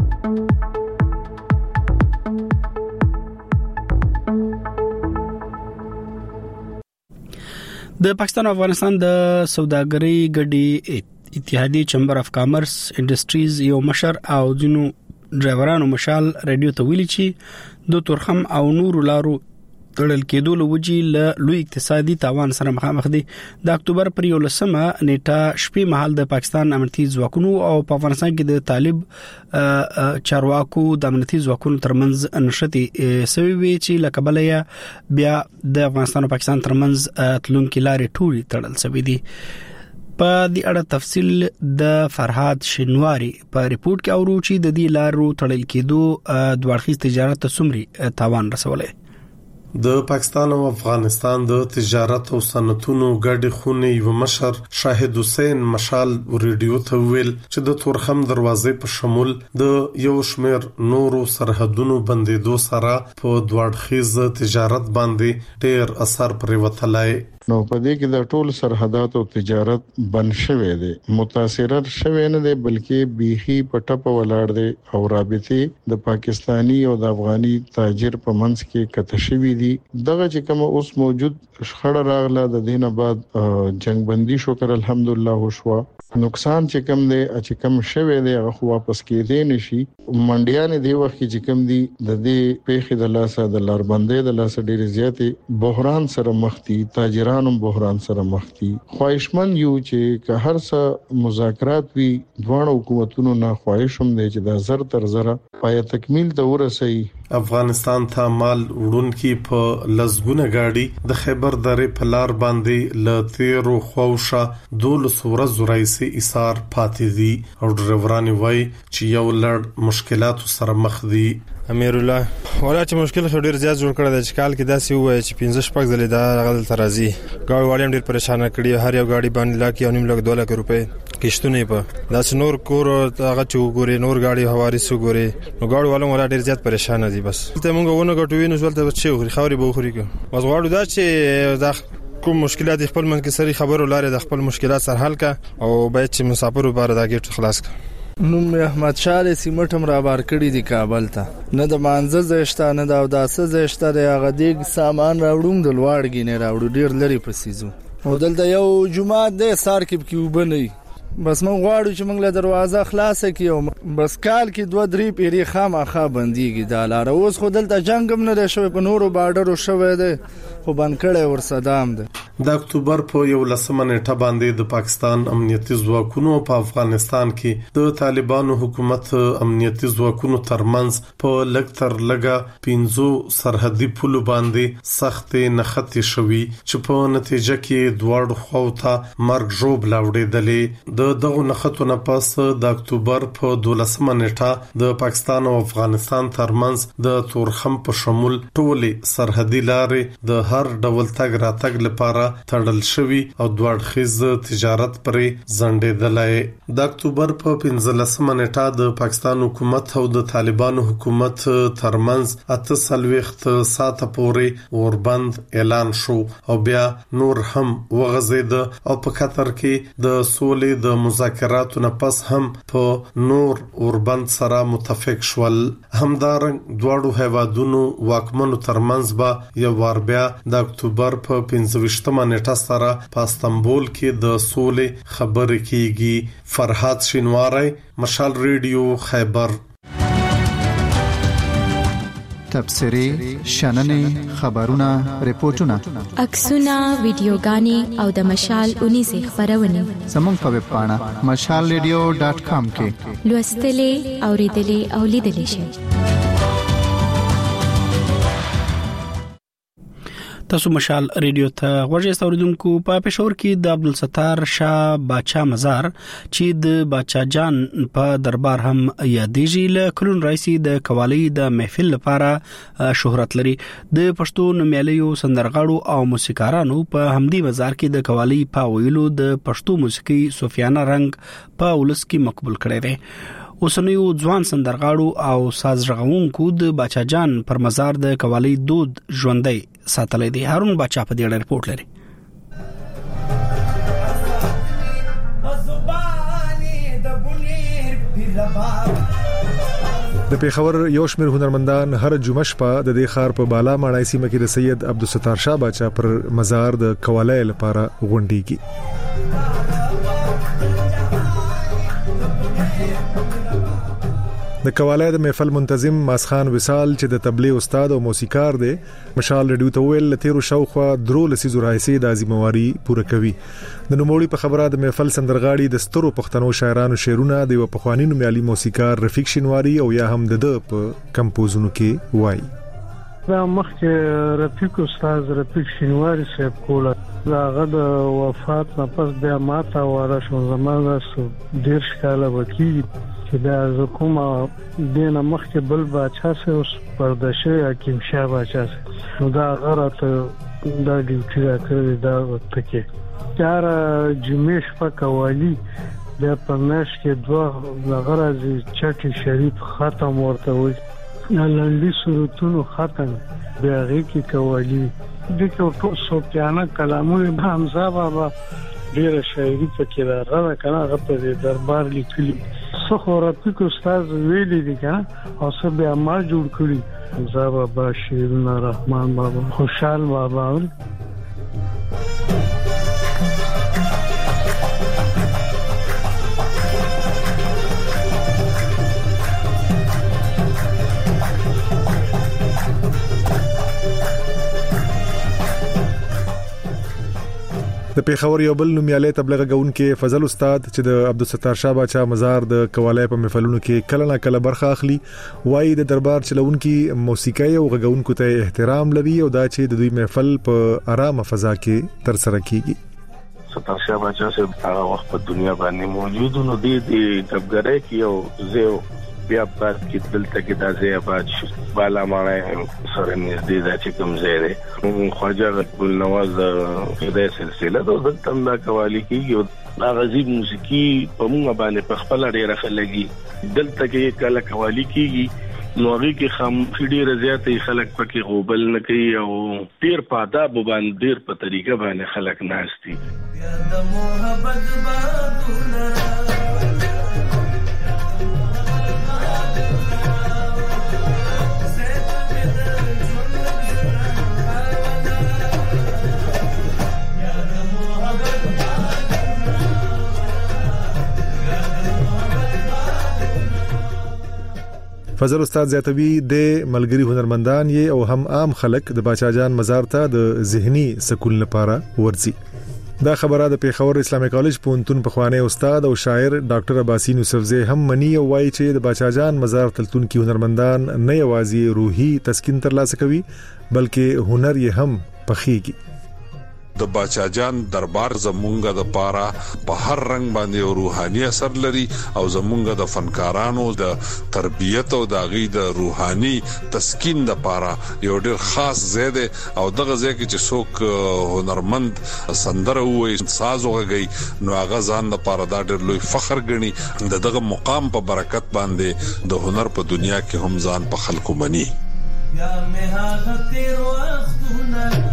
د پاکستان او افغانستان د سوداګرۍ ګډي اتحادیه چمبر اف کامرس انډستریز یو مشر او ځینو ډرایورانو مشال رادیو ته ویلي چې د تورخم او نور لارو تړل کېدو لوجي له لوی اقتصادي تاوان سره مخامخ دي. د اکتوبر پر 11مه نیټه شپې مهال د پاکستان امنیتي ځواکونو او په افغانستان کې د طالب چارواکو د امنیتي ځواکونو ترمنځ نشټي سوي وی چې لکبلیا بیا د افغانستان او پاکستان ترمنځ تلونکي لارې ټولي تړل شوې دي. په دې اړه تفصیل د فرهاد شنواری په ریپورت کې اورو چې د دې لارو تړل کېدو دوړخیز تجارت ته څومره تاوان رسولای. د پاکستان او افغانستان د تجارت او صنعتونو ګډ خونې یو مشر شاهد حسین مشال ریډیو ته ویل چې د تورخم دروازې په شمول د یو شمیر نورو سرحدونو بندیدو سره په دوړخیز تجارت باندې ډېر اثر پرې وتلای. نو په دې کې د ټول سرحدات او تجارت بند شوی دی، متاثر شوی نه دی بلکې بیخي پټه ولاړ دی او رابطې د پاکستانی او د افغاني تاجر په منځ کې کتشوي دي. دغه چې کوم اوس موجود شخړه راغله د دینه بعد جنگ بندي شکر الحمدلله وشو. نقصان چې کم دی چې کم شوی دی هغه واپس کېدې نشي. منډیان دی وخت چې کم دی د دې پیښې د لاسه د لاربندې د لاسه ډېر زیاتې بحران سره مخ دي، تاجرانو بحران سره مخ دي. خواهشمن یو چې که هر څه مذاکرات وي دواړو حکومتونو نه خواهش هم دی چې دا زر تر زره پای تکمیل ته ورسي. افغانستان ته مال وړونکي په لزګونه گاډي د خیبر درې په لار باندې ل تیرو خوښه 12 ورځې راځي ایثار پاتې دي او ډرایوران وایي چې یو لړ مشکلات سره مخ دي. امیر الله ولا چې مشکل خو ډیر زیات جوړ کړی د چکال کې داسې وای چې 15 شپږ ځلې دا غل ترازی گاډي والیم ډیر پریشان کړي، هر یو گاډي باندې لاکي او نیم لک 2 لک روپے کښتونه په داس نور کور هغه چوغوري نور گاډي حواري سوګوري نو گاډي والو ولا ډیر زیات پریشان دي. بس ته مونږ ونه غټوي نو ولته چې خوري خوري به خوري کو بس غواړو دا چې دا کوم مشکلات خپل من کې سری خبرو لاره د خپل مشکلات سره حل کا او باید چې مسافر وباره دا گیټ خلاص کا. نوم احمد شاه سیمټم را بار کړی دی کابل ته، نه د مانزه زشته نه د اوداسه زشته د هغه دیګ سامان راوړم د لوړګی نه راوړو ډیر لري پسیزو او دلته یو جمعه د سار کې وبني. بس مونږ غواړو چې مونږ له دروازه خلاصه کیو، بس کال کې 2-3 پیری خامخا بنديږي د لار. اوس خو دلته جنگ هم نه شوی، په نورو بارډرو شوی دی خو بند کړي ور صدام دی. د اکتوبر په 11 نیټه باندې د پاکستان امنیتي ځواکونو په افغانستان کې د طالبانو حکومت امنیتي ځواکونو ترمنځ په لګتر لګه 15 سرحدي پولو باندې سخت نښتې شوي چې په نتیجه کې دوړ خوته مرګ جوړ لاوړېدلې. د دغه نښتو نه پس د اکتوبر په 12 نیټه د پاکستان او افغانستان ترمنځ د تورخم په شمول ټولې سرحدي لارې د هر ډول تګ راتګ لپاره تړل شوی او دوړخیز تجارت پرې ځنډېدلای. د اکتوبر په 15 نیټه د پاکستان حکومت او د طالبانو حکومت ترمنځ 48 ساعته پورې اوربند اعلان شو او بیا نور هم وغځید او په قطر کې د سولې د مذاکراتو نه پس هم په نور اوربند سره متفق شول. همدارنګ دواړو هیوادونو واکمنو ترمنځ به یو وار بیا د اکتوبر په 15 نیټه سره په استانبول کې د سولې خبرې کیږي. فرحات شینواری، مشال ریډیو، خیبر. تبصرې، شننې، خبرونه، ریپورتونه، عکسونه، ویډیوګانې او د مشال 19 خبرونه زموږ په ویب پاڼه mashalradio.com کې لوستلې، اوریدلې او لیدلې شئ. تاسو مشال ریډیو ته غوږی اوریدونکو. په پېښور کې د عبدالستار شاه باچا مزار چې د باچا جان په دربار هم یادېږي له کلون رئیس د قوالی د محفل لپاره شهرت لري. د پښتو نومیالیو سندرغاړو او موسیقارانو په همدې مزار کې د قوالی په ویلو د پښتو موسیقي صوفیانه رنګ په ولس کې مقبول کړي دي. اوسنیو ځوان سندرغاړو او ساز رغونکو د باچا جان پر مزار د قوالی دود ژوندۍ ساتلې دي. هارون باچا په دې اړه رپورټ لري. د پیښور یو شمېر هنرمندان هر جمعه شپه د دې ښار په بالا ماڼۍ سیمه کې د سید عبدالستار شاه باچا پر مزار د قوالی لپاره غونډيږي. د قوالی د محفل منتظم ماسخان وصال چې د تبلیغ استاد او موسیقار دی مشال ریډیو ته ویل تیرو شاوخوا درو لسیزو راځي د ازمواري پوره کوي. د نوموړي په خبره د محفل سندرغاړي د سترو پښتنو شاعرانو شعرونه د پخوانی نومیالي موسیقار رفیق شینواری او یا هم د په کمپوزونو کې وایي. دا مخکې رفیق استاد رفیق شینواری صاحب کوله داغه د وفات نه پس بیا ماته واره شو زمانه ډیر شکاله وکي چې دا زکوما دینه مخکې بل باچا سه اوس پردشه حکیم شاه باچا نو دا غره دا ډیوټي راکړی دا پکې چار جمیش په قوالی د پرناش کې دوه غرض چټي شریف ختم ورته وي لاندې صورتونو ختم بیاغي کې قوالی د ټول صوفیانه کلامونه حمزه بابا ډیره شاعري پکې راغله کنه هغه په دربار لیکلي څو رفیق استاد ویلي دي کنه او څه بیا ما جوړ کړی حمزه بابا شیرین رحمان بابا خوشحال بابا د پیښور یو بل نومیالی تبلیغ غونکې فضل استاد چې د عبدالستار شاه باچا مزار د قواله په محفلونو کې کله نه کله برخه اخلي وایي د دربار چلونکي موسیقي او غونکو ته احترام لري او دا چې د دوی محفل په آرامه فضا کې تر سره کیږي. ستار شاه باچا صاحب هغه وخت په دنیا باندې موجود نو د کبګرې کې او زه بیا پات کې دلته کې د ځای آباد شو بالا مانه سره نږدې د چې کوم ځای دی خواجه عبدال نواز د سلسله د دلته د قوالی کې د غزيب موسیقي په موږ باندې په خپل ډیره خلګي دلته کې کله قوالی کېږي نو هغه کې خاموشي ډیره زیاتې خلک پکې غوبل نه کوي او ډیر په آداب باندې ډیر په طریقه باندې خلک ناشتي د محبت بادونه فضل استاد زیاتوی د ملګری هنرمندان یې او هم عام خلک د باچا جان مزار ته د ذهني سکون لپاره ورځي. دا خبره د پیښور اسلامي کالج پونتون په خواني استاد او شاعر ډاکټر عباسین یوسفزی هم منی او وایي چې د باچا جان مزار تلتون کې هنرمندان نه یوازې روحي تسکین ترلاسه کوي بلکې هنر یې هم پخېږي. د باچا جان دربار زمونږه د پاره په هر رنگ باندې روحاني اثر لري او زمونږه د فنکارانو د تربيت او د غي د روحاني تسکین د پاره یو ډیر خاص زیاده او دغه ځای کې چې څوک هنرمند سندره وي ساز وغږي نو هغه ځان د پاره دا ډیر لوی فخر ګڼي دغه مقام په برکت باندې د هنر په دنیا کې هم ځان په خلکو مني. یا مه هغه تیر وختونه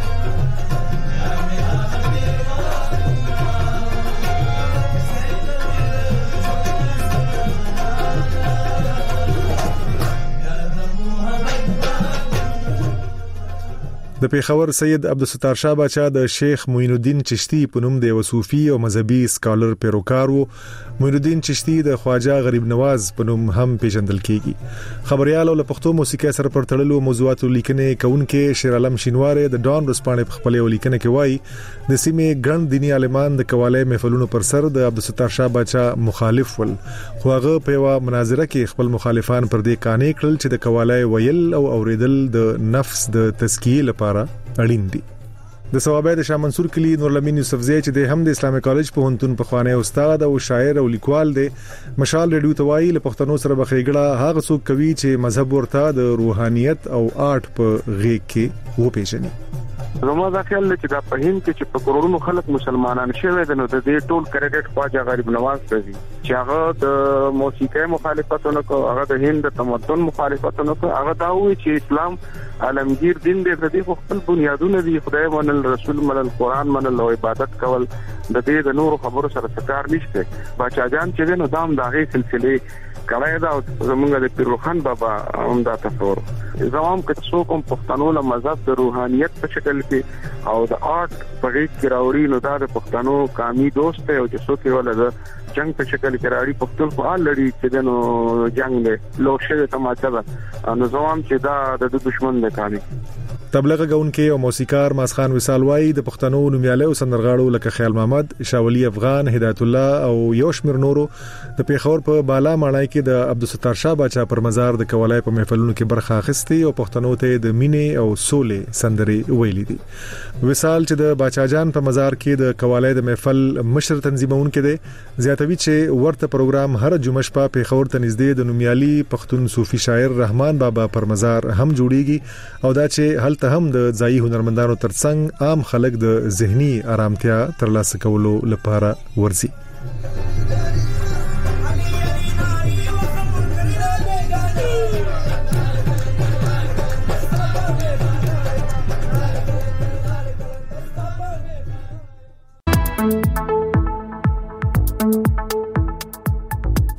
د پیښور سید عبدالستار شاه باچا د شیخ معین الدین چشتی په نوم د وصوفي او مذهبي سکالر پیروکار وو. معین الدین چشتی د خواجه غریب نواز په نوم هم پیژندل کیږي. خبريال او له پښتو موسیقي سره پرتړلو موضوعاتو لیکنې کوونکې شیر عالم شینواره د ډان رسپانې په خپل لیکنه کې وایي د سیمې ګڼ دینی عالمان د قواله محفلونو پر سر د عبدالستار شاه باچا مخالف ول خو هغه په یو مناظره کې خپل مخالفان پر دې قانې کړل چې د قواله ویل او اوریدل د نفس د تزکیه لپاره اړین دي. د ثوابه د شاه منصور کلی نورالامین یوسفزی چې د هم د اسلامي کالج په هنتون په خواني استاد او شاعر او لیکوال دی مشال ریډیو توای له پښتنو سره بخېګړه هغه څوک کوي چې مذهب ورته د روحانيت او آرټ په غېږ کې و پیژني. زما دا خیال چې دا په هند کې چې په کروڑونو خلک مسلمانان شوي دي نو د دې ټول کریډټ خواجه غریب نواز ته دي چې هغه د موسیقي مخالفتونه کو هغه د هند تمدن مخالفتونه کو هغه دا وی چې اسلام عالمگیر دین دی د دې خپل بنیادونه دي خدای منل رسول منل قران منل او عبادت کول د دې د نور خبرو سره څکار نشته. باچا جان چې نو دام دغه سلسله کړای دا زمونږ د پیروخان بابا هم دا تصور زمام کې څو کوم پښتنو له مذهب د روحانيت په شکل کې او د آرټ په غیږ کې راوړي نو دا د پښتنو قومي دوست او چې څوک یې ولر جنگ په شکل کې راوړي پښتون فعال لري چې نو جنگ له لوشه تماچا نو زمام چې دا د دشمن نه کاري. تبلیغ غونکې او موسیقار ماسخان وصال وای د پښتنو نومیاله او سندرغاړو لکه خیال محمد، شاولی افغان، هدایت الله او یوشمیر نورو د پیښور په بالا ماڼۍ کې د عبدالستار شاه باچا پر مزار د قوالای په محفلونو کې برخه اخیستي او پښتنو ته د مینې او سولې سندرې ویلې دي. وصال چې د باچا جان په مزار کې د قوالای د محفل مشر تنظیمون کې دي زیاتوي چې ورته پروګرام هر جمعه شپه پیښور ته نږدې د نومیالي پښتون صوفي شاعر رحمان بابا پر مزار هم جوړیږي او دا چې ته هم د ځای هنرمندانو ترڅنګ عام خلک د ذهني آرامتیا ترلاسه کولو لپاره ورزي.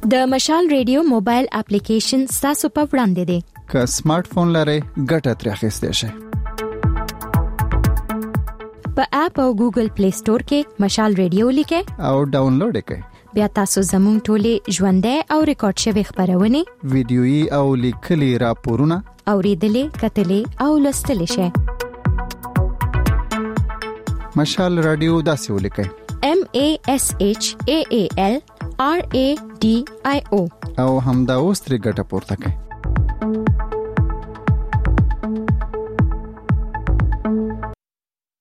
د مشال ریډیو موبایل اپلیکیشن تاسو په وړاندې دی. که سمارټ فون لرئ ګټه ترې اخیستئ شئ. په اپ او ګوګل پلی سٹور کې مشال ریډیو لیکئ او ډاونلوډ کړئ. بیا تاسو زموږ ټولې ژوندۍ او ریکارډ شوی خبرونه ویډیويي او لیکلي راپورونه اوریدلې کتلې او لوستلې شئ. مشال رادیو داسې ولیکئ MASHAALRADIO او همدا اوس ترې ګټه پورته کړئ.